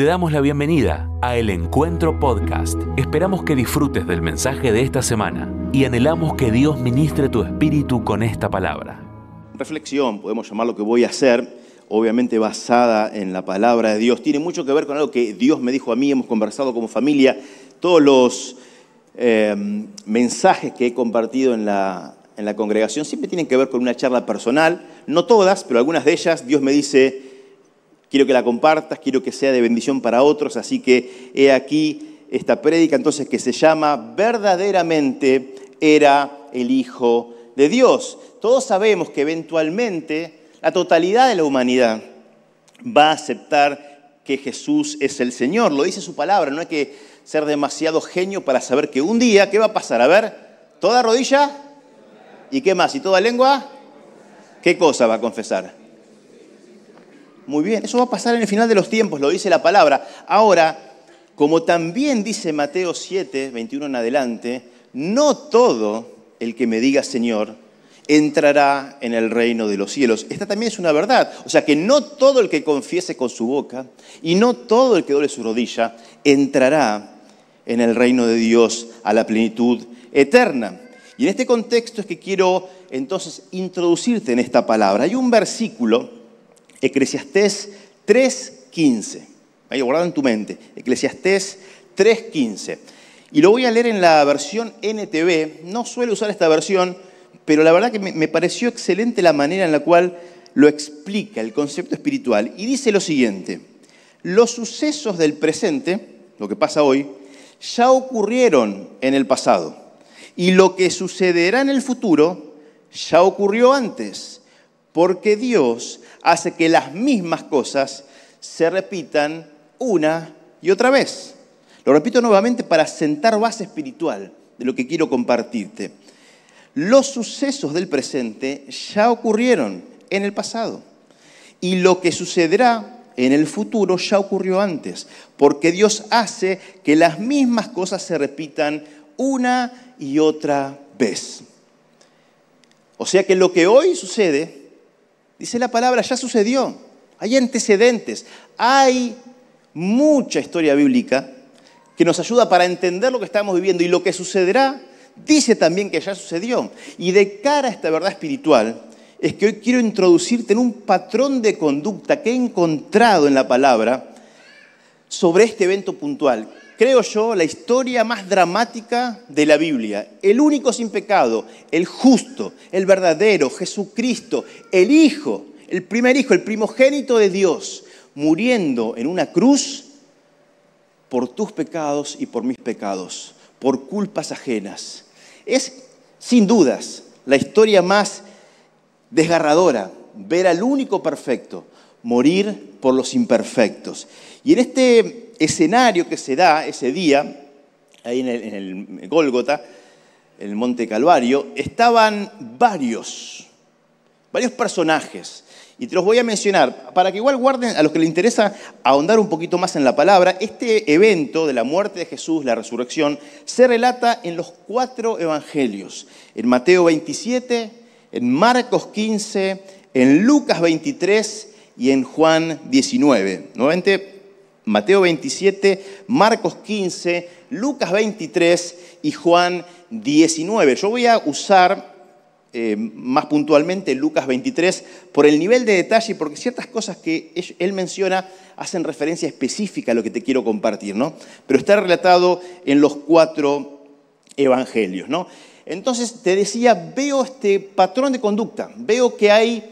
Te damos la bienvenida a El Encuentro Podcast. Esperamos que disfrutes del mensaje de esta semana y anhelamos que Dios ministre tu espíritu con esta palabra. Reflexión, podemos llamar lo que voy a hacer, obviamente basada en la palabra de Dios. Tiene mucho que ver con algo que Dios me dijo a mí, hemos conversado como familia. Todos los mensajes que he compartido en la congregación siempre tienen que ver con una charla personal. No todas, pero algunas de ellas Dios me dice: quiero que la compartas, quiero que sea de bendición para otros, así que he aquí esta prédica entonces que se llama Verdaderamente era el Hijo de Dios. Todos sabemos que eventualmente la totalidad de la humanidad va a aceptar que Jesús es el Señor. Lo dice su palabra, no hay que ser demasiado genio para saber que un día, ¿qué va a pasar? A ver, ¿toda rodilla? ¿Y qué más? ¿Y toda lengua? ¿Qué cosa va a confesar? Muy bien, eso va a pasar en el final de los tiempos, lo dice la palabra. Ahora, como también dice Mateo 7, 21 en adelante, no todo el que me diga Señor entrará en el reino de los cielos. Esta también es una verdad. O sea que no todo el que confiese con su boca y no todo el que doble su rodilla entrará en el reino de Dios a la plenitud eterna. Y en este contexto es que quiero entonces introducirte en esta palabra. Hay un versículo, Eclesiastés 3:15. Ahí guardado en tu mente. Eclesiastés 3:15. Y lo voy a leer en la versión NTV. No suelo usar esta versión, pero la verdad que me pareció excelente la manera en la cual lo explica el concepto espiritual. Y dice lo siguiente: los sucesos del presente, lo que pasa hoy, ya ocurrieron en el pasado. Y lo que sucederá en el futuro ya ocurrió antes, porque Dios hace que las mismas cosas se repitan una y otra vez. Lo repito nuevamente para sentar base espiritual de lo que quiero compartirte. Los sucesos del presente ya ocurrieron en el pasado. Y lo que sucederá en el futuro ya ocurrió antes, porque Dios hace que las mismas cosas se repitan una y otra vez. O sea que lo que hoy sucede, dice la palabra, ya sucedió. Hay antecedentes. Hay mucha historia bíblica que nos ayuda para entender lo que estamos viviendo. Y lo que sucederá, dice también que ya sucedió. Y de cara a esta verdad espiritual, es que hoy quiero introducirte en un patrón de conducta que he encontrado en la palabra sobre este evento puntual. Creo yo, la historia más dramática de la Biblia. El único sin pecado, el justo, el verdadero, Jesucristo, el Hijo, el primer Hijo, el primogénito de Dios, muriendo en una cruz por tus pecados y por mis pecados, por culpas ajenas. Es, sin dudas, la historia más desgarradora, ver al único perfecto morir por los imperfectos. Y en este escenario que se da ese día, ahí en el Gólgota, en el Monte Calvario, estaban varios personajes. Y te los voy a mencionar, para que igual guarden a los que les interesa ahondar un poquito más en la palabra. Este evento de la muerte de Jesús, la resurrección, se relata en los 4 evangelios. En Mateo 27, en Marcos 15, en Lucas 23 y en Juan 19. Nuevamente, Mateo 27, Marcos 15, Lucas 23 y Juan 19. Yo voy a usar más puntualmente Lucas 23 por el nivel de detalle, porque ciertas cosas que él menciona hacen referencia específica a lo que te quiero compartir, ¿no? Pero está relatado en los 4 evangelios, ¿no? Entonces te decía, veo este patrón de conducta, veo que hay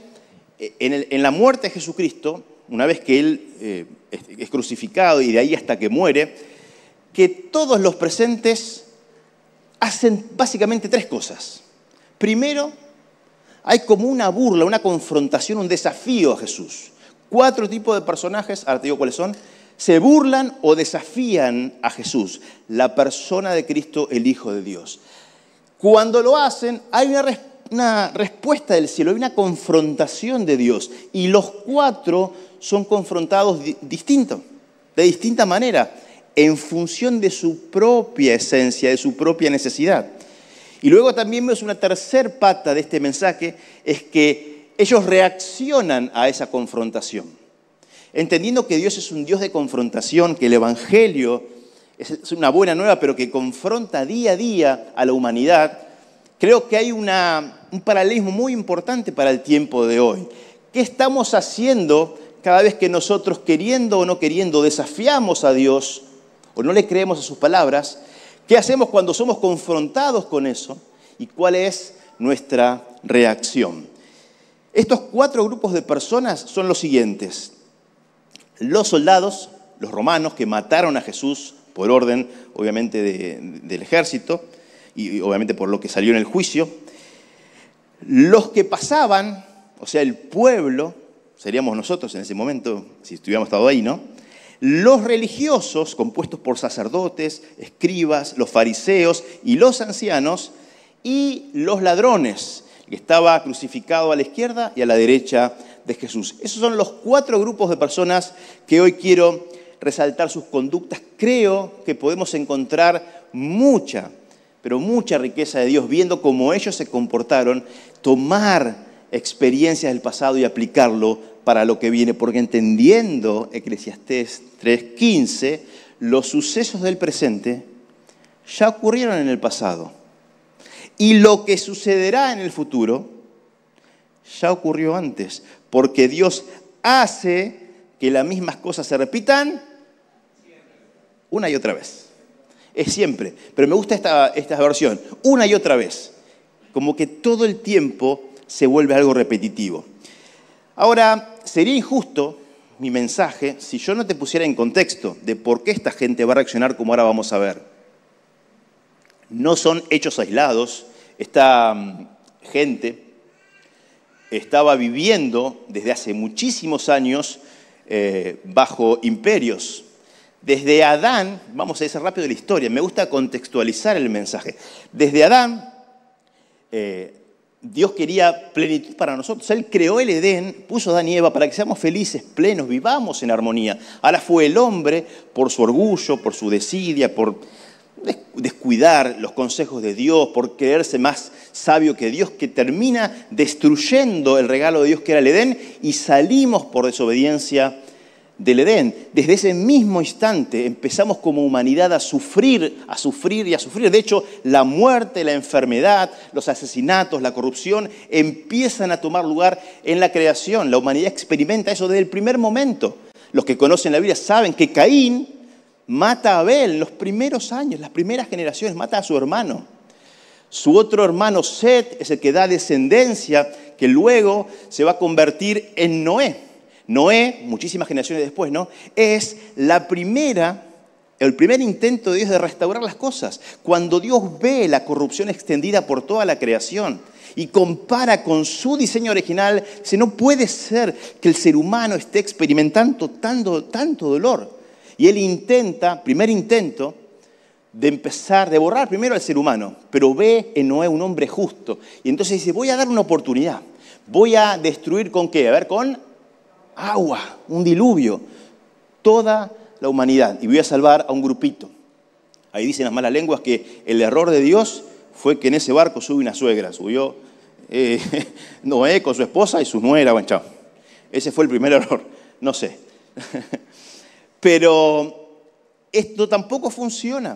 en la muerte de Jesucristo, una vez que Él es crucificado y de ahí hasta que muere, que todos los presentes hacen básicamente 3 cosas. Primero, hay como una burla, una confrontación, un desafío a Jesús. 4 tipos de personajes, ahora te digo cuáles son, se burlan o desafían a Jesús, la persona de Cristo, el Hijo de Dios. Cuando lo hacen, hay una respuesta del cielo, hay una confrontación de Dios. Y los 4 son confrontados de distinta manera, en función de su propia esencia, de su propia necesidad. Y luego también vemos una tercer pata de este mensaje, es que ellos reaccionan a esa confrontación. entendiendo que Dios es un Dios de confrontación, que el Evangelio es una buena nueva, pero que confronta día a día a la humanidad, creo que hay un paralelismo muy importante para el tiempo de hoy. ¿Qué estamos haciendo cada vez que nosotros, queriendo o no queriendo, desafiamos a Dios o no le creemos a sus palabras? ¿Qué hacemos cuando somos confrontados con eso? ¿Y cuál es nuestra reacción? Estos 4 grupos de personas son los siguientes. Los soldados, los romanos, que mataron a Jesús por orden, obviamente, del ejército, y obviamente por lo que salió en el juicio. Los que pasaban, o sea, el pueblo, seríamos nosotros en ese momento, si hubiéramos estado ahí, ¿no? Los religiosos, compuestos por sacerdotes, escribas, los fariseos y los ancianos, y los ladrones, que estaba crucificado a la izquierda y a la derecha de Jesús. Esos son los 4 grupos de personas que hoy quiero resaltar sus conductas. Creo que podemos encontrar mucha, pero mucha riqueza de Dios viendo cómo ellos se comportaron, tomar experiencias del pasado y aplicarlo para lo que viene, porque entendiendo Eclesiastés 3:15, los sucesos del presente ya ocurrieron en el pasado. Y lo que sucederá en el futuro ya ocurrió antes, porque Dios hace que las mismas cosas se repitan una y otra vez. Es siempre, pero me gusta esta versión, una y otra vez. Como que todo el tiempo se vuelve algo repetitivo. Ahora, sería injusto mi mensaje si yo no te pusiera en contexto de por qué esta gente va a reaccionar como ahora vamos a ver. No son hechos aislados. Esta gente estaba viviendo desde hace muchísimos años bajo imperios. Desde Adán, vamos a decir rápido la historia, me gusta contextualizar el mensaje. Desde Adán, Dios quería plenitud para nosotros. Él creó el Edén, puso a Adán y Eva para que seamos felices, plenos, vivamos en armonía. Ahora fue el hombre, por su orgullo, por su desidia, por descuidar los consejos de Dios, por creerse más sabio que Dios, que termina destruyendo el regalo de Dios que era el Edén y salimos por desobediencia del Edén. Desde ese mismo instante empezamos como humanidad a sufrir y a sufrir. De hecho, la muerte, la enfermedad, los asesinatos, la corrupción empiezan a tomar lugar en la creación. La humanidad experimenta eso desde el primer momento. Los que conocen la Biblia saben que Caín mata a Abel en los primeros años, las primeras generaciones, mata a su hermano. Su otro hermano Set es el que da descendencia, que luego se va a convertir en Noé. Noé, muchísimas generaciones después, ¿no? Es el primer intento de Dios de restaurar las cosas. Cuando Dios ve la corrupción extendida por toda la creación y compara con su diseño original, dice, no puede ser que el ser humano esté experimentando tanto dolor. Y él primer intento, de borrar primero al ser humano, pero ve en Noé un hombre justo. Y entonces dice, voy a dar una oportunidad. Voy a destruir ¿con qué? A ver, con agua, un diluvio, toda la humanidad. Y voy a salvar a un grupito. Ahí dicen las malas lenguas que el error de Dios fue que en ese barco subió una suegra. Subió Noé con su esposa y su nuera. Bueno, chao. Ese fue el primer error. No sé. Pero esto tampoco funciona.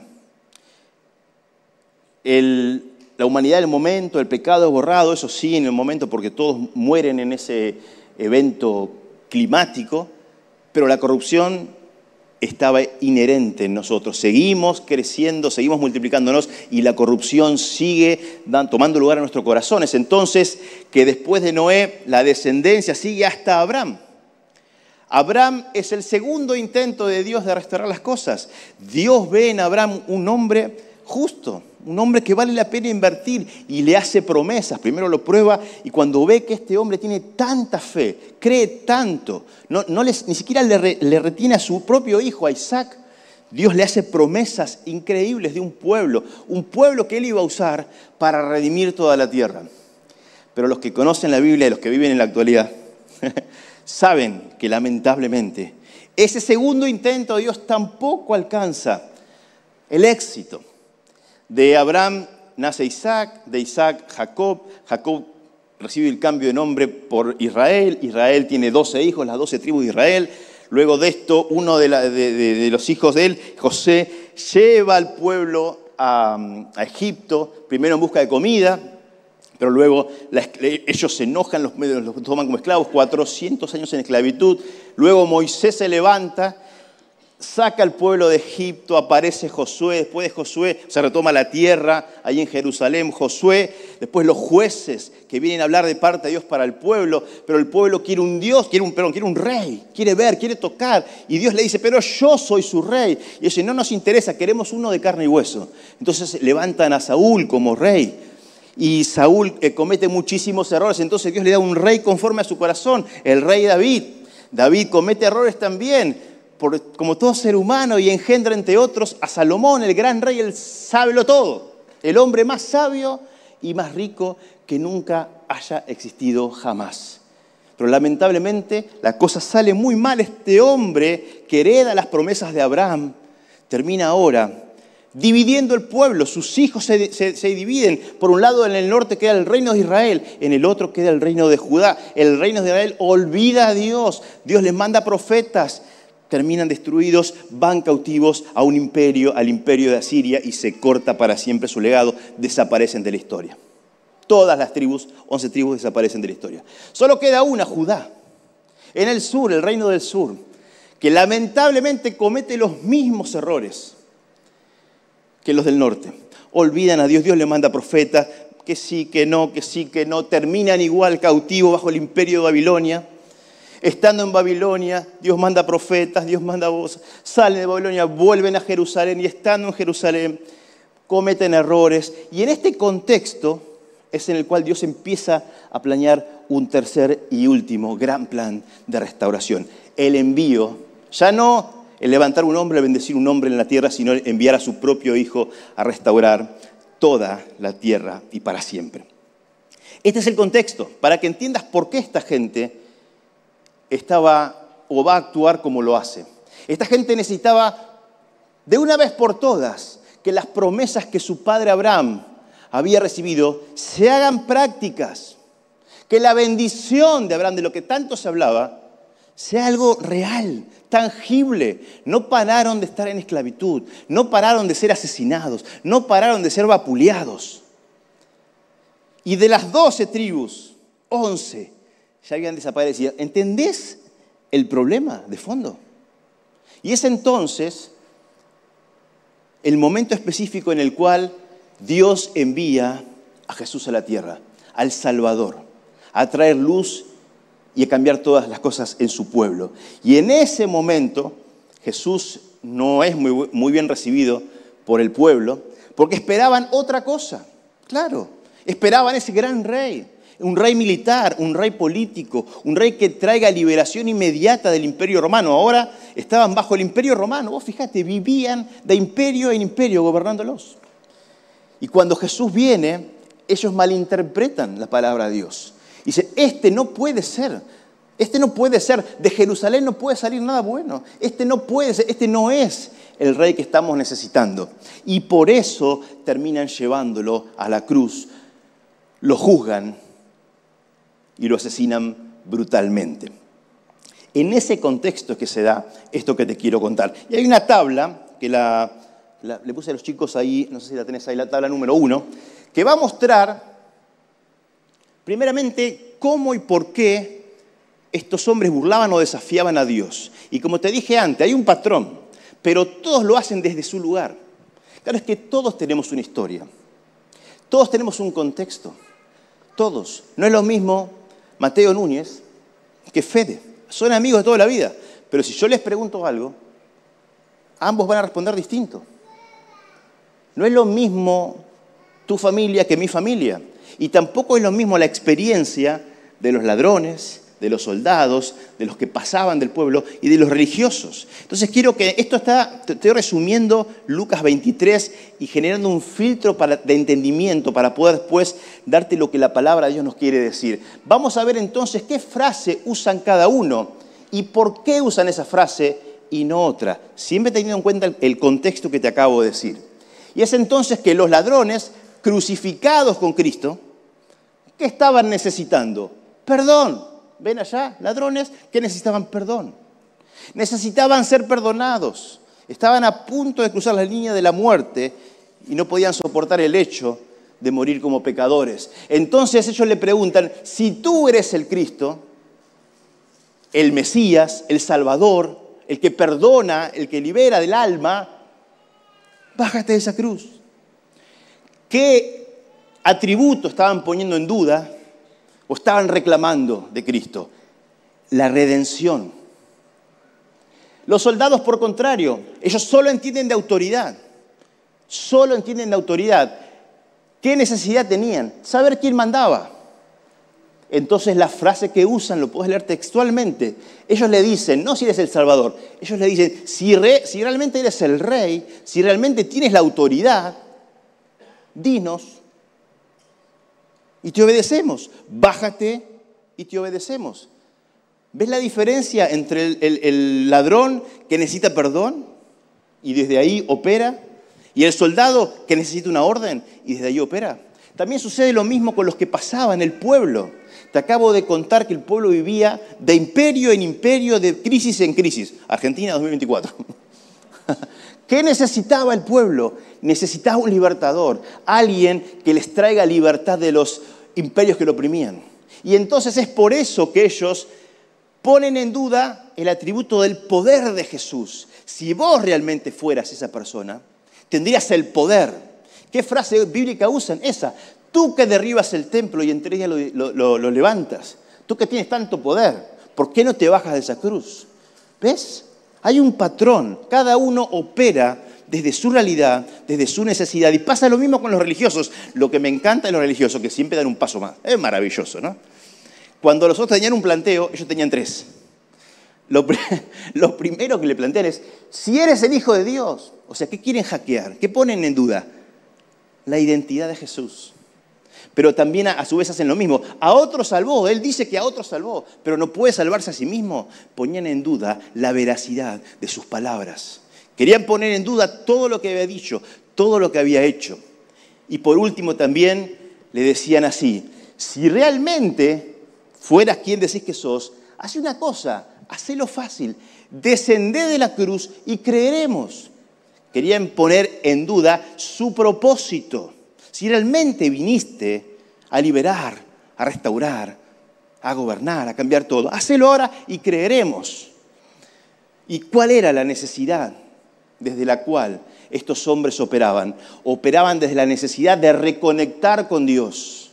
La humanidad en el momento, el pecado es borrado, eso sí, en el momento, porque todos mueren en ese evento climático, pero la corrupción estaba inherente en nosotros. Seguimos creciendo, seguimos multiplicándonos y la corrupción sigue tomando lugar en nuestros corazones. Entonces, que después de Noé, la descendencia sigue hasta Abraham. Abraham es el segundo intento de Dios de restaurar las cosas. Dios ve en Abraham un hombre justo, un hombre que vale la pena invertir y le hace promesas. Primero lo prueba y cuando ve que este hombre tiene tanta fe, cree tanto, ni siquiera le retiene a su propio hijo, a Isaac, Dios le hace promesas increíbles de un pueblo que él iba a usar para redimir toda la tierra. Pero los que conocen la Biblia y los que viven en la actualidad saben que lamentablemente ese segundo intento de Dios tampoco alcanza el éxito. De Abraham nace Isaac, de Isaac Jacob recibe el cambio de nombre por Israel, Israel tiene 12 hijos, las 12 tribus de Israel, Luego de esto, uno de los hijos de él, José, lleva al pueblo a Egipto, primero en busca de comida, pero luego ellos se enojan, los toman como esclavos, 400 años en esclavitud. Luego Moisés se levanta, saca al pueblo de Egipto, aparece Josué, después de Josué se retoma la tierra, ahí en Jerusalén, Josué, después los jueces que vienen a hablar de parte de Dios para el pueblo, pero el pueblo quiere un Dios, quiere un rey, quiere ver, quiere tocar, y Dios le dice, pero yo soy su rey, y ellos dicen, no nos interesa, queremos uno de carne y hueso. Entonces levantan a Saúl como rey, y Saúl comete muchísimos errores, entonces Dios le da un rey conforme a su corazón, el rey David. David comete errores también, como todo ser humano, y engendra entre otros a Salomón, el gran rey, el sábelo todo, el hombre más sabio y más rico que nunca haya existido jamás. Pero lamentablemente la cosa sale muy mal. Este hombre que hereda las promesas de Abraham termina ahora dividiendo el pueblo. Sus hijos se dividen. Por un lado, en el norte queda el reino de Israel, en el otro queda el reino de Judá. El reino de Israel olvida a Dios. Dios les manda profetas. Terminan destruidos, van cautivos a un imperio, al imperio de Asiria, y se corta para siempre su legado, desaparecen de la historia. Todas las tribus, 11 tribus, desaparecen de la historia. Solo queda una, Judá, en el sur, el reino del sur, que lamentablemente comete los mismos errores que los del norte. Olvidan a Dios, Dios le manda profetas, que sí, que no, terminan igual cautivos bajo el imperio de Babilonia. Estando en Babilonia, Dios manda profetas, Dios manda voces, salen de Babilonia, vuelven a Jerusalén, y estando en Jerusalén cometen errores. Y en este contexto es en el cual Dios empieza a planear un tercer y último gran plan de restauración. El envío, ya no el levantar un hombre, el bendecir un hombre en la tierra, sino enviar a su propio Hijo a restaurar toda la tierra y para siempre. Este es el contexto, para que entiendas por qué esta gente estaba o va a actuar como lo hace. Esta gente necesitaba, de una vez por todas, que las promesas que su padre Abraham había recibido se hagan prácticas. Que la bendición de Abraham, de lo que tanto se hablaba, sea algo real, tangible. No pararon de estar en esclavitud, no pararon de ser asesinados, no pararon de ser vapuleados. Y de las 12 tribus, 11 ya habían desaparecido. ¿Entendés el problema de fondo? Y es entonces el momento específico en el cual Dios envía a Jesús a la tierra, al Salvador, a traer luz y a cambiar todas las cosas en su pueblo. Y en ese momento Jesús no es muy bien recibido por el pueblo, porque esperaban otra cosa. Claro, esperaban ese gran rey. Un rey militar, un rey político, un rey que traiga liberación inmediata del Imperio Romano. Ahora estaban bajo el Imperio Romano. Vos fíjate, vivían de imperio en imperio gobernándolos. Y cuando Jesús viene, ellos malinterpretan la palabra de Dios. Dicen, este no puede ser, de Jerusalén no puede salir nada bueno. Este no puede ser, este no es el rey que estamos necesitando. Y por eso terminan llevándolo a la cruz, lo juzgan y lo asesinan brutalmente. En ese contexto es que se da esto que te quiero contar. Y hay una tabla que le puse a los chicos ahí, no sé si la tenés ahí, la tabla número 1, que va a mostrar primeramente cómo y por qué estos hombres burlaban o desafiaban a Dios. Y como te dije antes, hay un patrón, pero todos lo hacen desde su lugar. Claro, es que todos tenemos una historia, todos tenemos un contexto, todos. No es lo mismo Mateo Núñez que Fede. Son amigos de toda la vida. Pero si yo les pregunto algo, ambos van a responder distinto. No es lo mismo tu familia que mi familia. Y tampoco es lo mismo la experiencia de los ladrones, de los soldados, de los que pasaban del pueblo y de los religiosos. Entonces quiero que, estoy resumiendo Lucas 23 y generando un filtro de entendimiento para poder después darte lo que la palabra de Dios nos quiere decir. Vamos a ver entonces qué frase usan cada uno y por qué usan esa frase y no otra, siempre teniendo en cuenta el contexto que te acabo de decir. Y es entonces que los ladrones crucificados con Cristo, ¿qué estaban necesitando? Perdón. ¿Ven allá, ladrones? Que necesitaban perdón. Necesitaban ser perdonados. Estaban a punto de cruzar la línea de la muerte y no podían soportar el hecho de morir como pecadores. Entonces ellos le preguntan, si tú eres el Cristo, el Mesías, el Salvador, el que perdona, el que libera del alma, bájate de esa cruz. ¿Qué atributo estaban poniendo en duda o estaban reclamando de Cristo? La redención. Los soldados, por contrario, ellos solo entienden de autoridad. Solo entienden de autoridad. ¿Qué necesidad tenían? Saber quién mandaba. Entonces la frase que usan, lo puedes leer textualmente, ellos le dicen, no si eres el Salvador, ellos le dicen, si realmente eres el Rey, si realmente tienes la autoridad, dinos y te obedecemos. Bájate y te obedecemos. ¿Ves la diferencia entre el ladrón que necesita perdón y desde ahí opera? Y el soldado que necesita una orden y desde ahí opera. También sucede lo mismo con los que pasaban, el pueblo. Te acabo de contar que el pueblo vivía de imperio en imperio, de crisis en crisis. Argentina 2024. ¿Qué necesitaba el pueblo? Necesitaba un libertador, alguien que les traiga libertad de los imperios que lo oprimían. Y entonces es por eso que ellos ponen en duda el atributo del poder de Jesús. Si vos realmente fueras esa persona, tendrías el poder. ¿Qué frase bíblica usan? Esa. Tú que derribas el templo y en 3 días lo levantas. Tú que tienes tanto poder, ¿por qué no te bajas de esa cruz? ¿Ves? Hay un patrón. Cada uno opera desde su realidad, desde su necesidad. Y pasa lo mismo con los religiosos. Lo que me encanta de los religiosos, que siempre dan un paso más. Es maravilloso, ¿no? Cuando los otros tenían un planteo, ellos tenían 3. Lo primero que le plantean es, si eres el Hijo de Dios, o sea, ¿qué quieren hackear? ¿Qué ponen en duda? La identidad de Jesús. Pero también a su vez hacen lo mismo. A otros salvó, él dice que a otros salvó, pero no puede salvarse a sí mismo. Ponían en duda la veracidad de sus palabras. Querían poner en duda todo lo que había dicho, todo lo que había hecho. Y por último también le decían así, si realmente fueras quien decís que sos, haz una cosa, hacelo fácil, descendé de la cruz y creeremos. Querían poner en duda su propósito. Si realmente viniste a liberar, a restaurar, a gobernar, a cambiar todo, hacelo ahora y creeremos. ¿Y cuál era la necesidad desde la cual estos hombres operaban? Operaban desde la necesidad de reconectar con Dios,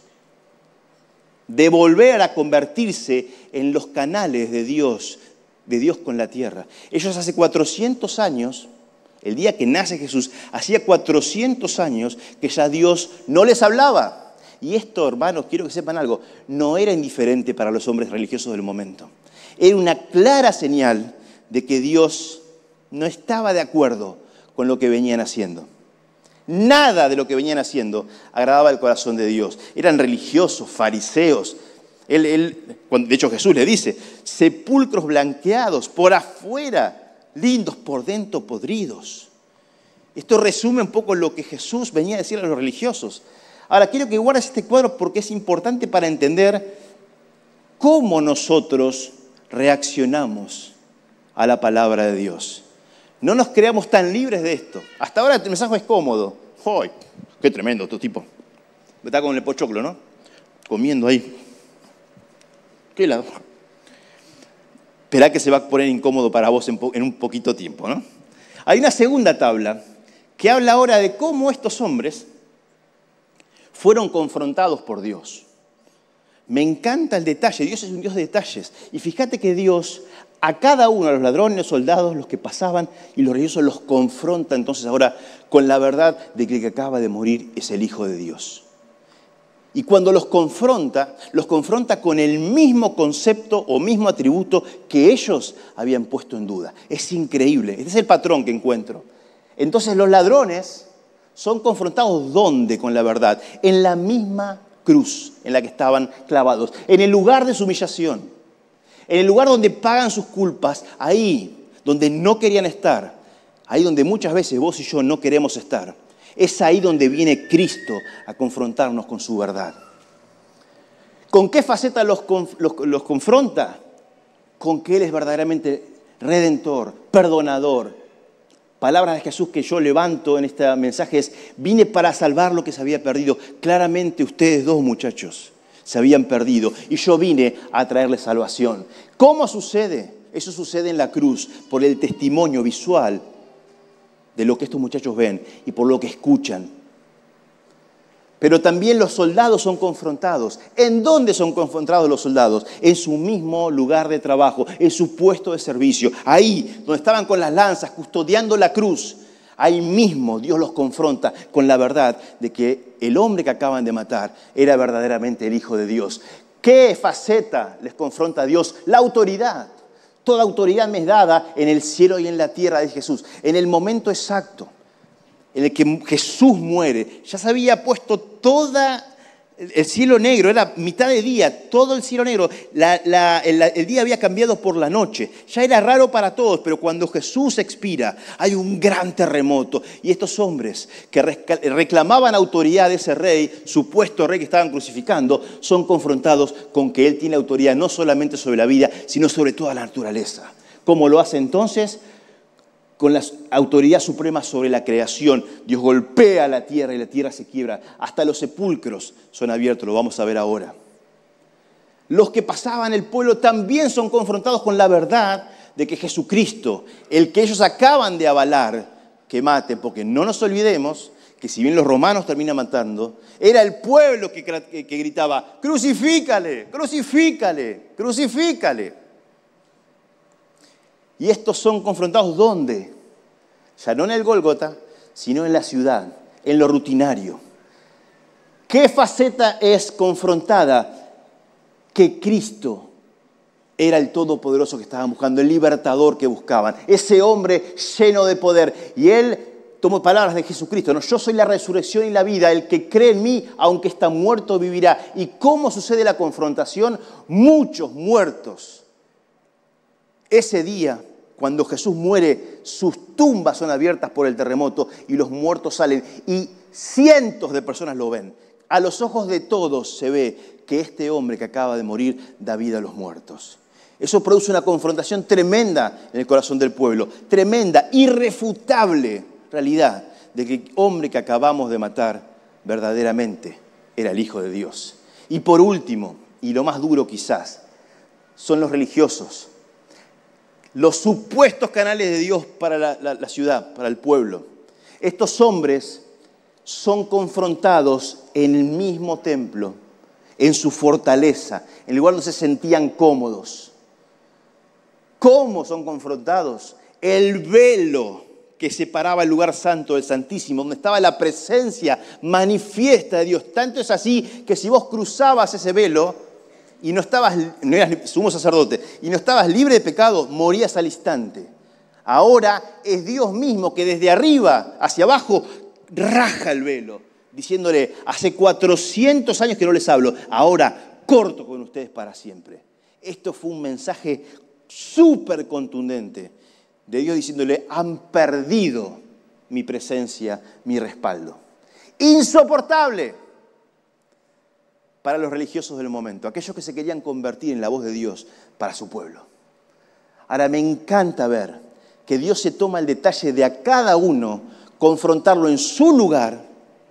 de volver a convertirse en los canales de Dios con la tierra. Ellos hace 400 años, el día que nace Jesús, hacía 400 años que ya Dios no les hablaba. Y esto, hermanos, quiero que sepan algo, no era indiferente para los hombres religiosos del momento. Era una clara señal de que Dios no estaba de acuerdo con lo que venían haciendo. Nada de lo que venían haciendo agradaba el corazón de Dios. Eran religiosos, fariseos. De hecho, Jesús le dice, sepulcros blanqueados por afuera, lindos por dentro, podridos. Esto resume un poco lo que Jesús venía a decir a los religiosos. Ahora, quiero que guardes este cuadro porque es importante para entender cómo nosotros reaccionamos a la palabra de Dios. No nos creamos tan libres de esto. Hasta ahora el mensaje es cómodo. ¡Ay, qué tremendo este tipo! Está con el pochoclo, ¿no? Comiendo ahí. ¿Qué lado? Esperá que se va a poner incómodo para vos en un poquito tiempo, ¿no? Hay una segunda tabla que habla ahora de cómo estos hombres fueron confrontados por Dios. Me encanta el detalle. Dios es un Dios de detalles. Y fíjate que Dios a cada uno, a los ladrones, los soldados, los que pasaban y los religiosos, los confronta entonces ahora con la verdad de que el que acaba de morir es el Hijo de Dios. Y cuando los confronta con el mismo concepto o mismo atributo que ellos habían puesto en duda. Es increíble. Este es el patrón que encuentro. Entonces los ladrones son confrontados ¿dónde con la verdad? En la misma cruz en la que estaban clavados. En el lugar de su humillación. En el lugar donde pagan sus culpas. Ahí donde no querían estar. Ahí donde muchas veces vos y yo no queremos estar. Es ahí donde viene Cristo a confrontarnos con su verdad. ¿Con qué faceta los confronta? Con que Él es verdaderamente redentor, perdonador. Palabras de Jesús que yo levanto en este mensaje es: vine para salvar lo que se había perdido. Claramente ustedes dos, muchachos, se habían perdido y yo vine a traerles salvación. ¿Cómo sucede? Eso sucede en la cruz por el testimonio visual de lo que estos muchachos ven y por lo que escuchan. Pero también los soldados son confrontados. ¿En dónde son confrontados los soldados? En su mismo lugar de trabajo, en su puesto de servicio. Ahí, donde estaban con las lanzas, custodiando la cruz. Ahí mismo Dios los confronta con la verdad de que el hombre que acaban de matar era verdaderamente el Hijo de Dios. ¿Qué faceta les confronta a Dios? La autoridad. Toda autoridad me es dada en el cielo y en la tierra, dice Jesús. En el momento exacto en el que Jesús muere, ya se había puesto el cielo negro, era mitad de día, todo el cielo negro. El día había cambiado por la noche. Ya era raro para todos, pero cuando Jesús expira, hay un gran terremoto. Y estos hombres que reclamaban autoridad de ese rey, supuesto rey que estaban crucificando, son confrontados con que Él tiene autoridad no solamente sobre la vida, sino sobre toda la naturaleza. ¿Cómo lo hace entonces? Con la autoridad suprema sobre la creación. Dios golpea la tierra y la tierra se quiebra. Hasta los sepulcros son abiertos, lo vamos a ver ahora. Los que pasaban el pueblo también son confrontados con la verdad de que Jesucristo, el que ellos acaban de avalar, que maten, porque no nos olvidemos que si bien los romanos terminan matando, era el pueblo que gritaba: crucifícale, crucifícale, crucifícale. Y estos son confrontados, ¿dónde? Ya no en el Gólgota, sino en la ciudad, en lo rutinario. ¿Qué faceta es confrontada? Que Cristo era el Todopoderoso que estaban buscando, el libertador que buscaban, ese hombre lleno de poder. Y Él tomó palabras de Jesucristo, ¿no? Yo soy la resurrección y la vida, el que cree en mí, aunque está muerto, vivirá. ¿Y cómo sucede la confrontación? Muchos muertos. Ese día, cuando Jesús muere, sus tumbas son abiertas por el terremoto y los muertos salen. Y cientos de personas lo ven. A los ojos de todos se ve que este hombre que acaba de morir da vida a los muertos. Eso produce una confrontación tremenda en el corazón del pueblo. Tremenda, irrefutable realidad de que el hombre que acabamos de matar verdaderamente era el Hijo de Dios. Y por último, y lo más duro quizás, son los religiosos. Los supuestos canales de Dios para la ciudad, para el pueblo. Estos hombres son confrontados en el mismo templo, en su fortaleza, en el lugar donde se sentían cómodos. ¿Cómo son confrontados? El velo que separaba el lugar santo del santísimo, donde estaba la presencia manifiesta de Dios. Tanto es así que si vos cruzabas ese velo, y no eras sumo sacerdote, y no estabas libre de pecado, morías al instante. Ahora es Dios mismo que desde arriba hacia abajo raja el velo, diciéndole: hace 400 años que no les hablo, ahora corto con ustedes para siempre. Esto fue un mensaje súper contundente de Dios diciéndole: han perdido mi presencia, mi respaldo. Insoportable para los religiosos del momento, aquellos que se querían convertir en la voz de Dios para su pueblo. Ahora, me encanta ver que Dios se toma el detalle de a cada uno, confrontarlo en su lugar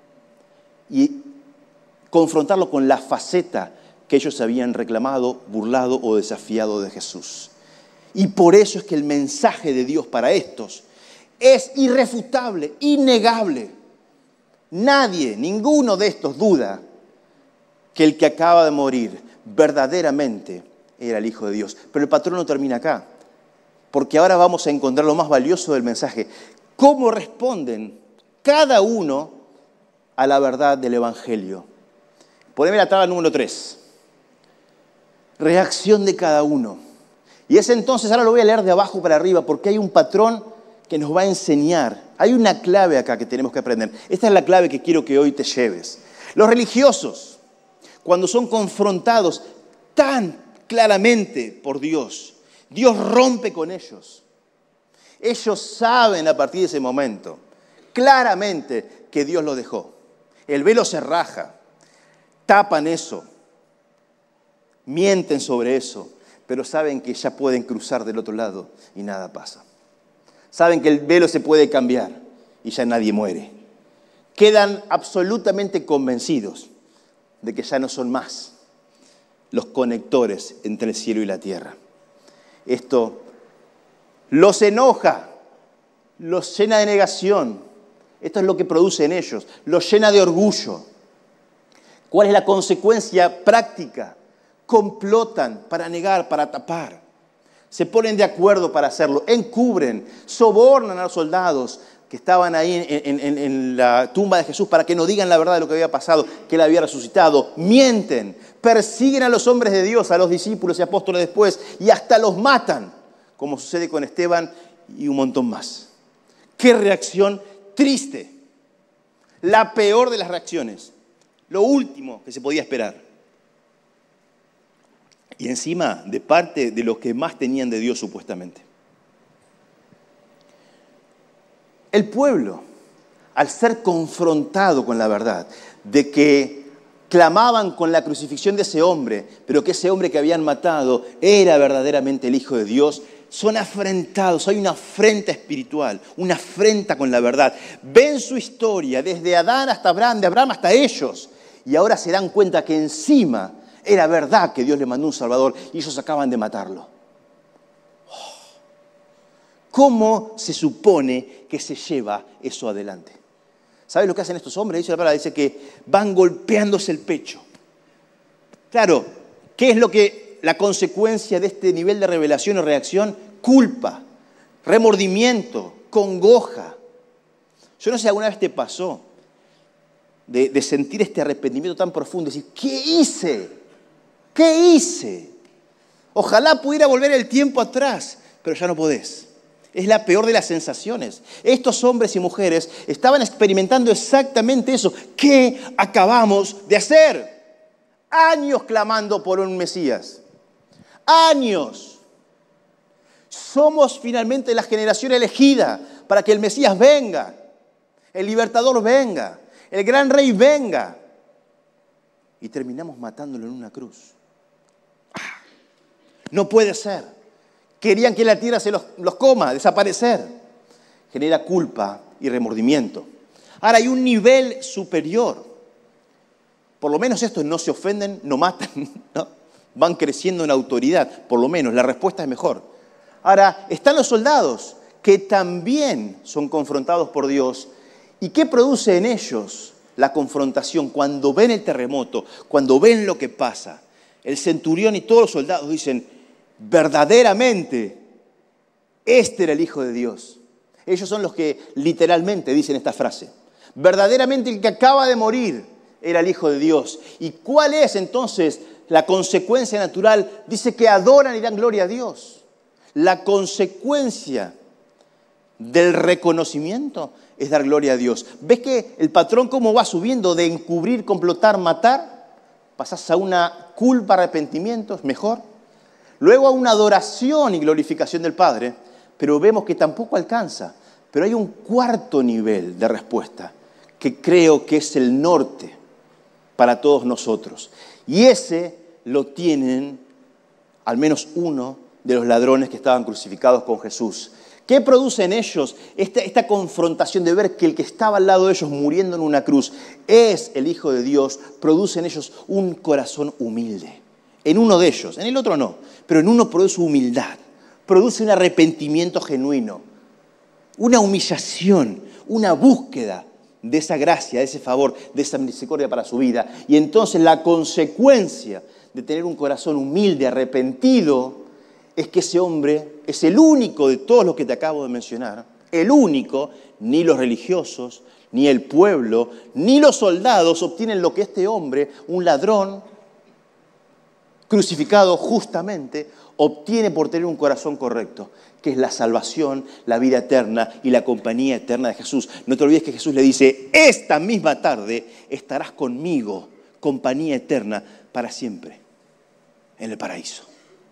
y confrontarlo con la faceta que ellos habían reclamado, burlado o desafiado de Jesús. Y por eso es que el mensaje de Dios para estos es irrefutable, innegable. Nadie, ninguno de estos duda que el que acaba de morir verdaderamente era el Hijo de Dios. Pero el patrón no termina acá, porque ahora vamos a encontrar lo más valioso del mensaje. ¿Cómo responden cada uno a la verdad del Evangelio? Poneme la tabla número 3. Reacción de cada uno. Y es entonces, ahora lo voy a leer de abajo para arriba, porque hay un patrón que nos va a enseñar. Hay una clave acá que tenemos que aprender. Esta es la clave que quiero que hoy te lleves. Los religiosos, cuando son confrontados tan claramente por Dios, Dios rompe con ellos. Ellos saben a partir de ese momento claramente que Dios los dejó. El velo se raja, tapan eso, mienten sobre eso, pero saben que ya pueden cruzar del otro lado y nada pasa. Saben que el velo se puede cambiar y ya nadie muere. Quedan absolutamente convencidos de que ya no son más los conectores entre el cielo y la tierra. Esto los enoja, los llena de negación. Esto es lo que produce en ellos, los llena de orgullo. ¿Cuál es la consecuencia práctica? Complotan para negar, para tapar. Se ponen de acuerdo para hacerlo, encubren, sobornan a los soldados que estaban ahí en la tumba de Jesús para que no digan la verdad de lo que había pasado, que él había resucitado. Mienten, persiguen a los hombres de Dios, a los discípulos y apóstoles después, y hasta los matan, como sucede con Esteban y un montón más. ¡Qué reacción triste! La peor de las reacciones. Lo último que se podía esperar. Y encima de parte de los que más tenían de Dios supuestamente. El pueblo, al ser confrontado con la verdad de que clamaban con la crucifixión de ese hombre, pero que ese hombre que habían matado era verdaderamente el Hijo de Dios, son afrentados. Hay una afrenta espiritual, una afrenta con la verdad. Ven su historia desde Adán hasta Abraham, de Abraham hasta ellos, y ahora se dan cuenta que encima era verdad que Dios le mandó un Salvador y ellos acaban de matarlo. ¿Cómo se supone que se lleva eso adelante? ¿Sabes lo que hacen estos hombres? Dice la palabra, dice que van golpeándose el pecho. Claro, ¿qué es lo que la consecuencia de este nivel de revelación o reacción? Culpa, remordimiento, congoja. Yo no sé si alguna vez te pasó de sentir este arrepentimiento tan profundo, decir, ¿qué hice? ¿Qué hice? Ojalá pudiera volver el tiempo atrás, pero ya no podés. Es la peor de las sensaciones. Estos hombres y mujeres estaban experimentando exactamente eso. ¿Qué acabamos de hacer? Años clamando por un Mesías. Años. Somos finalmente la generación elegida para que el Mesías venga, el libertador venga, el gran rey venga. Y terminamos matándolo en una cruz. No puede ser. Querían que la tierra se los coma, desaparecer. Genera culpa y remordimiento. Ahora hay un nivel superior. Por lo menos estos no se ofenden, no matan, ¿no? Van creciendo en autoridad. Por lo menos la respuesta es mejor. Ahora están los soldados que también son confrontados por Dios. ¿Y qué produce en ellos la confrontación? Cuando ven el terremoto, cuando ven lo que pasa, el centurión y todos los soldados dicen, verdaderamente, este era el Hijo de Dios. Ellos son los que literalmente dicen esta frase. Verdaderamente el que acaba de morir era el Hijo de Dios. ¿Y cuál es entonces la consecuencia natural? Dice que adoran y dan gloria a Dios. La consecuencia del reconocimiento es dar gloria a Dios. ¿Ves que el patrón cómo va subiendo de encubrir, complotar, matar? Pasás a una culpa, arrepentimiento, es mejor. Luego a una adoración y glorificación del Padre, pero vemos que tampoco alcanza. Pero hay un cuarto nivel de respuesta que creo que es el norte para todos nosotros. Y ese lo tienen al menos uno de los ladrones que estaban crucificados con Jesús. ¿Qué produce en ellos esta confrontación de ver que el que estaba al lado de ellos muriendo en una cruz es el Hijo de Dios? Produce en ellos un corazón humilde. En uno de ellos, en el otro no, pero en uno produce humildad, produce un arrepentimiento genuino, una humillación, una búsqueda de esa gracia, de ese favor, de esa misericordia para su vida. Y entonces la consecuencia de tener un corazón humilde, arrepentido, es que ese hombre es el único de todos los que te acabo de mencionar, el único, ni los religiosos, ni el pueblo, ni los soldados obtienen lo que este hombre, un ladrón, crucificado justamente, obtiene por tener un corazón correcto, que es la salvación, la vida eterna y la compañía eterna de Jesús. No te olvides que Jesús le dice, esta misma tarde estarás conmigo, compañía eterna para siempre, en el paraíso.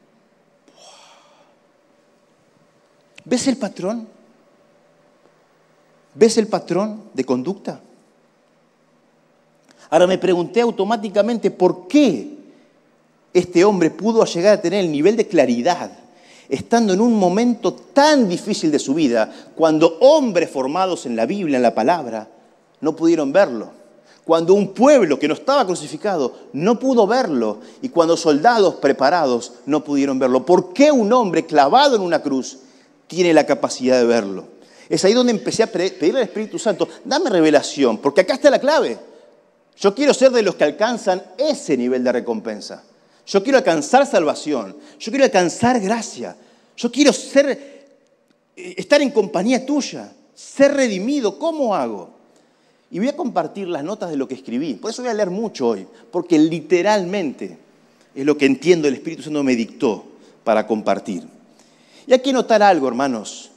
¿Ves el patrón? ¿Ves el patrón de conducta? Ahora me pregunté automáticamente, ¿por qué este hombre pudo llegar a tener el nivel de claridad, estando en un momento tan difícil de su vida, cuando hombres formados en la Biblia, en la palabra, no pudieron verlo. Cuando un pueblo que no estaba crucificado no pudo verlo, y cuando soldados preparados no pudieron verlo. ¿Por qué un hombre clavado en una cruz tiene la capacidad de verlo? Es ahí donde empecé a pedirle al Espíritu Santo, dame revelación, porque acá está la clave. Yo quiero ser de los que alcanzan ese nivel de recompensa. Yo quiero alcanzar salvación. Yo quiero alcanzar gracia. Yo quiero estar en compañía tuya, ser redimido. ¿Cómo hago? Y voy a compartir las notas de lo que escribí. Por eso voy a leer mucho hoy, porque literalmente es lo que entiendo el Espíritu Santo me dictó para compartir. Y hay que notar algo, hermanos,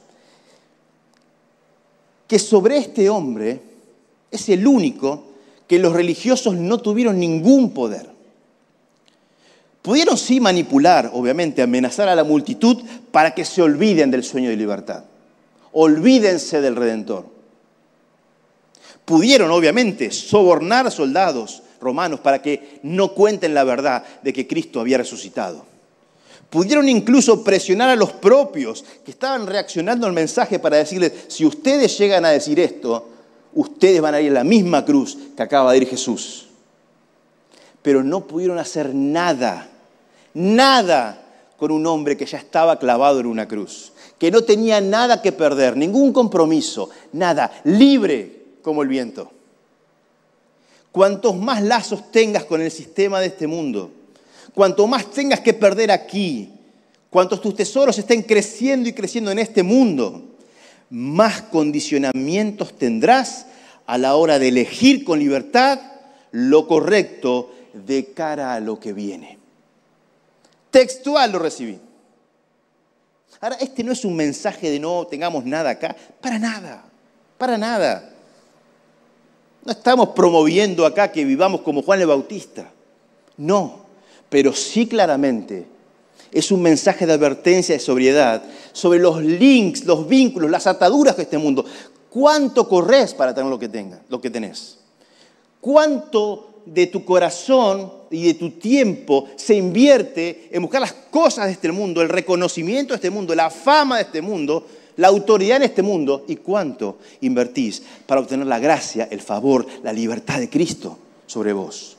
que sobre este hombre es el único que los religiosos no tuvieron ningún poder. Pudieron sí manipular, obviamente, amenazar a la multitud para que se olviden del sueño de libertad. Olvídense del Redentor. Pudieron, obviamente, sobornar a soldados romanos para que no cuenten la verdad de que Cristo había resucitado. Pudieron incluso presionar a los propios que estaban reaccionando al mensaje para decirles, si ustedes llegan a decir esto, ustedes van a ir a la misma cruz que acaba de ir Jesús. Pero no pudieron hacer nada con un hombre que ya estaba clavado en una cruz, que no tenía nada que perder, ningún compromiso, nada, libre como el viento. Cuantos más lazos tengas con el sistema de este mundo, cuanto más tengas que perder aquí, cuantos tus tesoros estén creciendo y creciendo en este mundo, más condicionamientos tendrás a la hora de elegir con libertad lo correcto de cara a lo que viene. Textual lo recibí. Ahora, este no es un mensaje de no tengamos nada acá, para nada, para nada. No estamos promoviendo acá que vivamos como Juan el Bautista. No, pero sí claramente es un mensaje de advertencia, de sobriedad, sobre los links, los vínculos, las ataduras de este mundo. ¿Cuánto corres para tener lo que tenés? ¿Cuánto de tu corazón y de tu tiempo se invierte en buscar las cosas de este mundo, el reconocimiento de este mundo, la fama de este mundo, la autoridad en este mundo? ¿Y cuánto invertís para obtener la gracia, el favor, la libertad de Cristo sobre vos?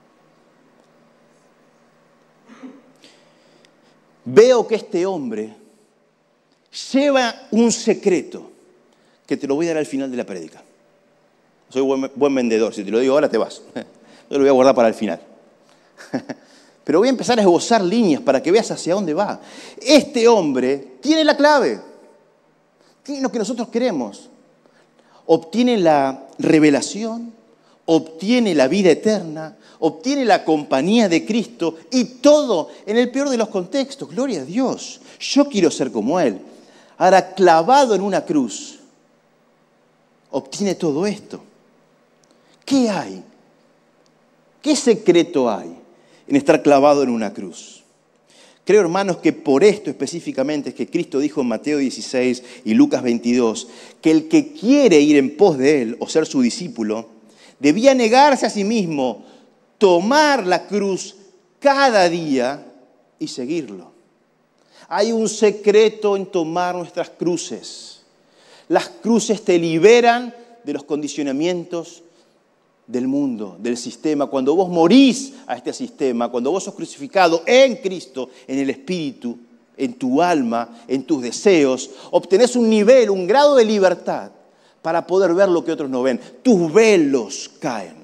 Veo que este hombre lleva un secreto que te lo voy a dar al final de la prédica. Soy buen vendedor, si te lo digo ahora te vas. Yo lo voy a guardar para el final. Pero voy a empezar a esbozar líneas para que veas hacia dónde va. Este hombre tiene la clave. ¿Qué es lo que nosotros queremos? Obtiene la revelación, obtiene la vida eterna, obtiene la compañía de Cristo y todo en el peor de los contextos. Gloria a Dios. Yo quiero ser como Él. Ahora, clavado en una cruz, obtiene todo esto. ¿Qué hay? ¿Qué secreto hay en estar clavado en una cruz? Creo, hermanos, que por esto específicamente es que Cristo dijo en Mateo 16 y Lucas 22 que el que quiere ir en pos de Él o ser su discípulo debía negarse a sí mismo, tomar la cruz cada día y seguirlo. Hay un secreto en tomar nuestras cruces. Las cruces te liberan de los condicionamientos del mundo, del sistema. Cuando vos morís a este sistema, cuando vos sos crucificado en Cristo, en el Espíritu, en tu alma, en tus deseos, obtenés un nivel, un grado de libertad para poder ver lo que otros no ven. Tus velos caen.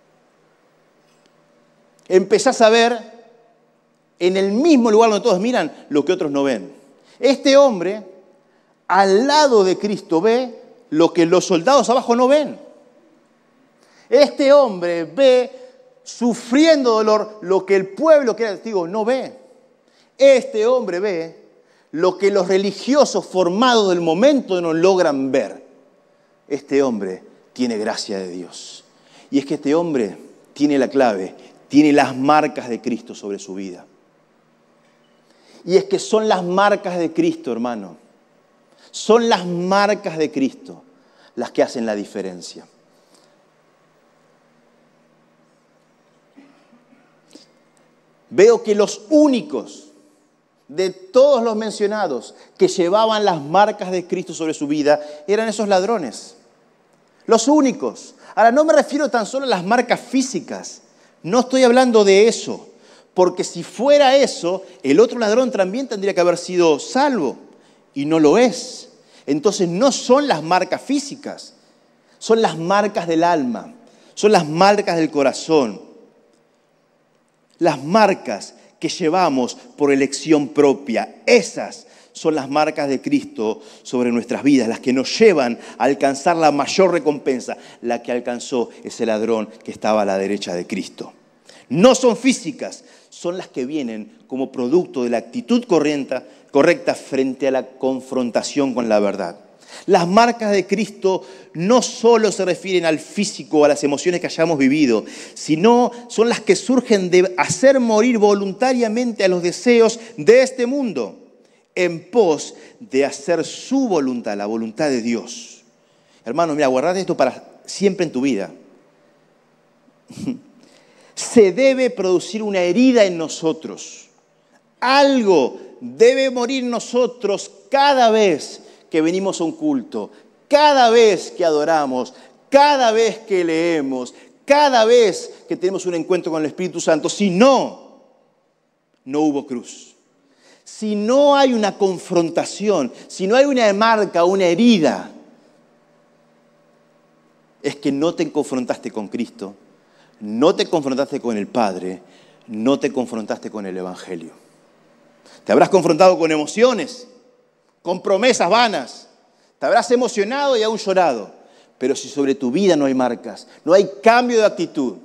Empezás a ver en el mismo lugar donde todos miran lo que otros no ven. Este hombre, al lado de Cristo, ve lo que los soldados abajo no ven. Este hombre ve, sufriendo dolor, lo que el pueblo que era testigo no ve. Este hombre ve lo que los religiosos formados del momento no logran ver. Este hombre tiene gracia de Dios. Y es que este hombre tiene la clave, tiene las marcas de Cristo sobre su vida. Y es que son las marcas de Cristo, hermano. Son las marcas de Cristo las que hacen la diferencia. veo que los únicos de todos los mencionados que llevaban las marcas de Cristo sobre su vida eran esos ladrones. Los únicos. Ahora, no me refiero tan solo a las marcas físicas. No estoy hablando de eso. Porque si fuera eso, el otro ladrón también tendría que haber sido salvo. Y no lo es. Entonces no son las marcas físicas. Son las marcas del alma. Son las marcas del corazón. Las marcas que llevamos por elección propia. Esas son las marcas de Cristo sobre nuestras vidas, las que nos llevan a alcanzar la mayor recompensa, la que alcanzó ese ladrón que estaba a la derecha de Cristo. No son físicas, son las que vienen como producto de la actitud correcta frente a la confrontación con la verdad. Las marcas de Cristo no solo se refieren al físico o a las emociones que hayamos vivido, sino son las que surgen de hacer morir voluntariamente a los deseos de este mundo, en pos de hacer su voluntad, la voluntad de Dios. Hermano, mira, guardad esto para siempre en tu vida. Se debe producir una herida en nosotros. Algo debe morir en nosotros cada vez que venimos a un culto, cada vez que adoramos, cada vez que leemos, cada vez que tenemos un encuentro con el Espíritu Santo. Si no, no hubo cruz. Si no hay una confrontación, si no hay una marca, una herida, es que no te confrontaste con Cristo, no te confrontaste con el Padre, no te confrontaste con el Evangelio. Te habrás confrontado con emociones, con promesas vanas. Te habrás emocionado y aún llorado. Pero si sobre tu vida no hay marcas, no hay cambio de actitud,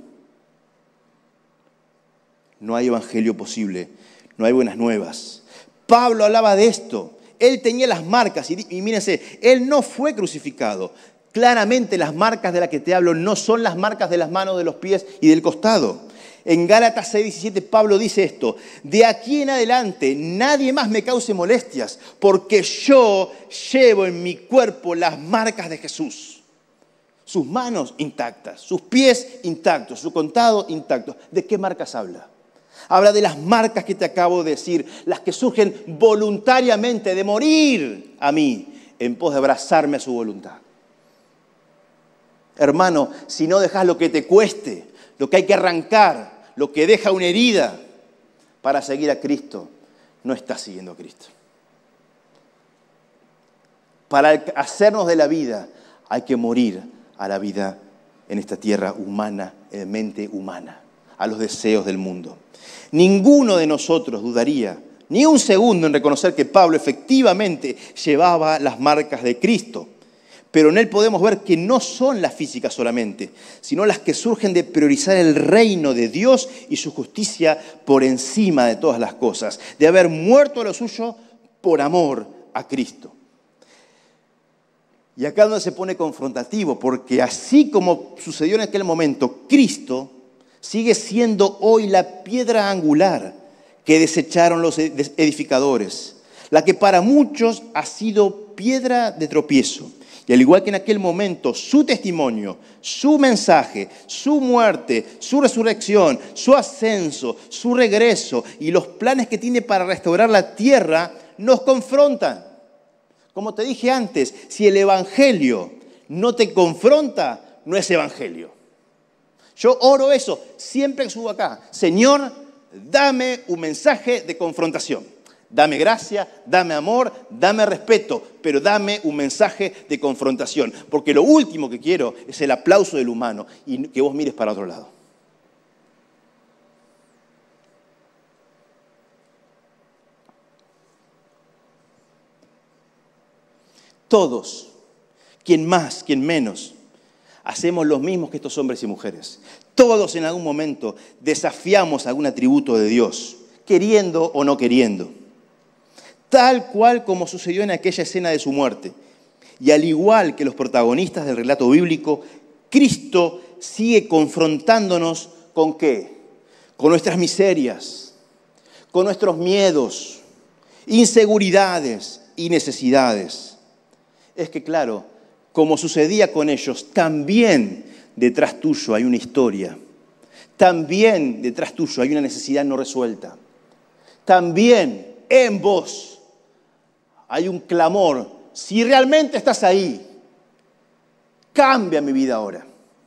no hay evangelio posible, no hay buenas nuevas. Pablo hablaba de esto. Él tenía las marcas y mírense, él no fue crucificado. Claramente las marcas de las que te hablo no son las marcas de las manos, de los pies y del costado. En Gálatas 6:17 Pablo dice esto: de aquí en adelante nadie más me cause molestias, porque yo llevo en mi cuerpo las marcas de Jesús. Sus manos intactas, sus pies intactos, su contado intacto. ¿De qué marcas habla? Habla de las marcas que te acabo de decir, las que surgen voluntariamente de morir a mí en pos de abrazarme a su voluntad. Hermano, si no dejas lo que te cueste, lo que hay que arrancar, lo que deja una herida para seguir a Cristo, no estás siguiendo a Cristo. Para hacernos de la vida hay que morir a la vida en esta tierra humana, en mente humana, a los deseos del mundo. Ninguno de nosotros dudaría ni un segundo en reconocer que Pablo efectivamente llevaba las marcas de Cristo. Pero en él podemos ver que no son las físicas solamente, sino las que surgen de priorizar el reino de Dios y su justicia por encima de todas las cosas, de haber muerto a lo suyo por amor a Cristo. Y acá es donde se pone confrontativo, porque así como sucedió en aquel momento, Cristo sigue siendo hoy la piedra angular que desecharon los edificadores, la que para muchos ha sido piedra de tropiezo. Y al igual que en aquel momento, su testimonio, su mensaje, su muerte, su resurrección, su ascenso, su regreso y los planes que tiene para restaurar la tierra nos confrontan. Como te dije antes, si el Evangelio no te confronta, no es Evangelio. Yo oro eso siempre que subo acá. Señor, dame un mensaje de confrontación. Dame gracia, dame amor, dame respeto, pero dame un mensaje de confrontación. Porque lo último que quiero es el aplauso del humano y que vos mires para otro lado. Todos, quien más, quien menos, hacemos lo mismo que estos hombres y mujeres. Todos en algún momento desafiamos algún atributo de Dios, queriendo o no queriendo. Tal cual como sucedió en aquella escena de su muerte. Y al igual que los protagonistas del relato bíblico, Cristo sigue confrontándonos ¿con qué? Con nuestras miserias, con nuestros miedos, inseguridades y necesidades. Es que claro, como sucedía con ellos, también detrás tuyo hay una historia. también detrás tuyo hay una necesidad no resuelta. También en vos hay un clamor. Si realmente estás ahí, cambia mi vida ahora.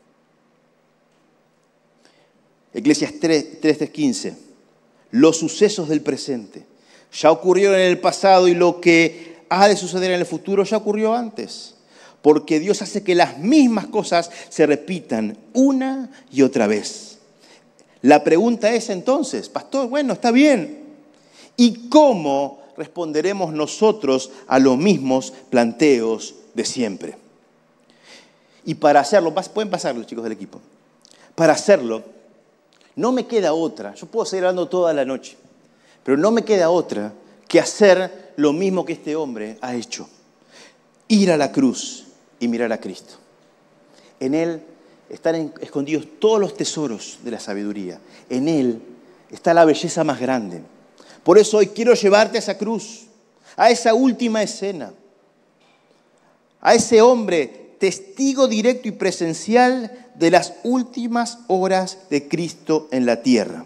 Eclesiastés 3:15. Los sucesos del presente ya ocurrieron en el pasado y lo que ha de suceder en el futuro ya ocurrió antes. Porque Dios hace que las mismas cosas se repitan una y otra vez. La pregunta es entonces, pastor, bueno, está bien. ¿Y cómo responderemos nosotros a los mismos planteos de siempre? Y para hacerlo, pueden pasar los chicos del equipo, para hacerlo, no me queda otra, yo puedo seguir hablando toda la noche, pero no me queda otra que hacer lo mismo que este hombre ha hecho. Ir a la cruz y mirar a Cristo. En Él están escondidos todos los tesoros de la sabiduría. En Él está la belleza más grande. Por eso hoy quiero llevarte a esa cruz, a esa última escena, a ese hombre testigo directo y presencial de las últimas horas de Cristo en la tierra.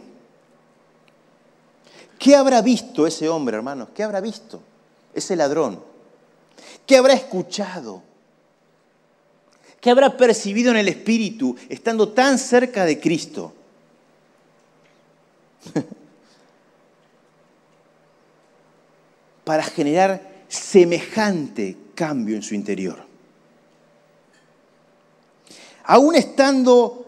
¿Qué habrá visto ese hombre, hermanos? ¿Qué habrá visto ese ladrón? ¿Qué habrá escuchado? ¿Qué habrá percibido en el Espíritu estando tan cerca de Cristo? Para generar semejante cambio en su interior. Aún estando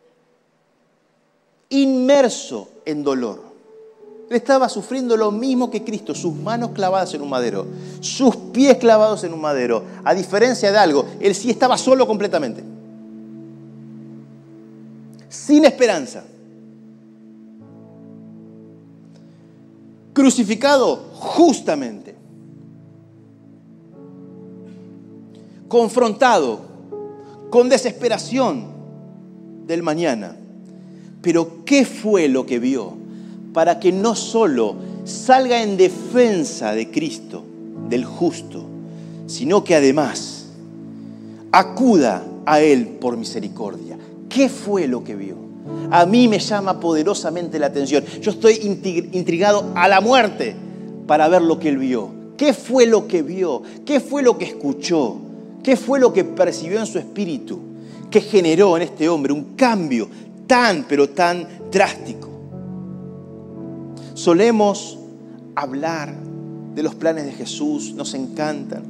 inmerso en dolor, él estaba sufriendo lo mismo que Cristo, sus manos clavadas en un madero, sus pies clavados en un madero. A diferencia de algo, él sí estaba solo completamente, sin esperanza. Crucificado justamente, confrontado con desesperación del mañana. Pero ¿qué fue lo que vio para que no solo salga en defensa de Cristo, del justo, sino que además acuda a Él por misericordia? ¿Qué fue lo que vio? A mí me llama poderosamente la atención. Yo estoy intrigado a la muerte para ver lo que Él vio. ¿Qué fue lo que vio? ¿Qué fue lo que escuchó? ¿Qué fue lo que percibió en su espíritu? Que generó en este hombre un cambio tan, pero tan drástico. Solemos hablar de los planes de Jesús, nos encantan.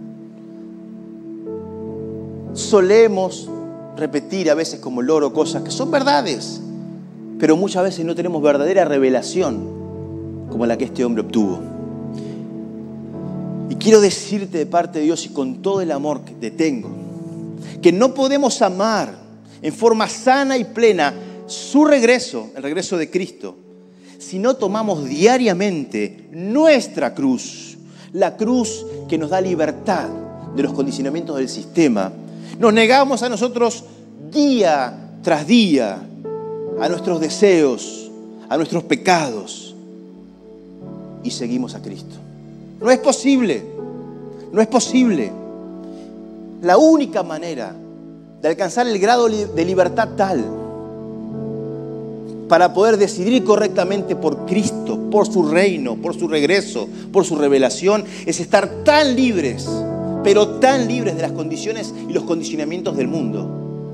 Solemos repetir a veces como loro cosas que son verdades, pero muchas veces no tenemos verdadera revelación como la que este hombre obtuvo. Y quiero decirte de parte de Dios y con todo el amor que te tengo, que no podemos amar en forma sana y plena su regreso, el regreso de Cristo, si no tomamos diariamente nuestra cruz, la cruz que nos da libertad de los condicionamientos del sistema. Nos negamos a nosotros día tras día, a nuestros deseos, a nuestros pecados, y seguimos a Cristo. No es posible, no es posible. La única manera de alcanzar el grado de libertad tal para poder decidir correctamente por Cristo, por su reino, por su regreso, por su revelación, es estar tan libres, pero tan libres de las condiciones y los condicionamientos del mundo,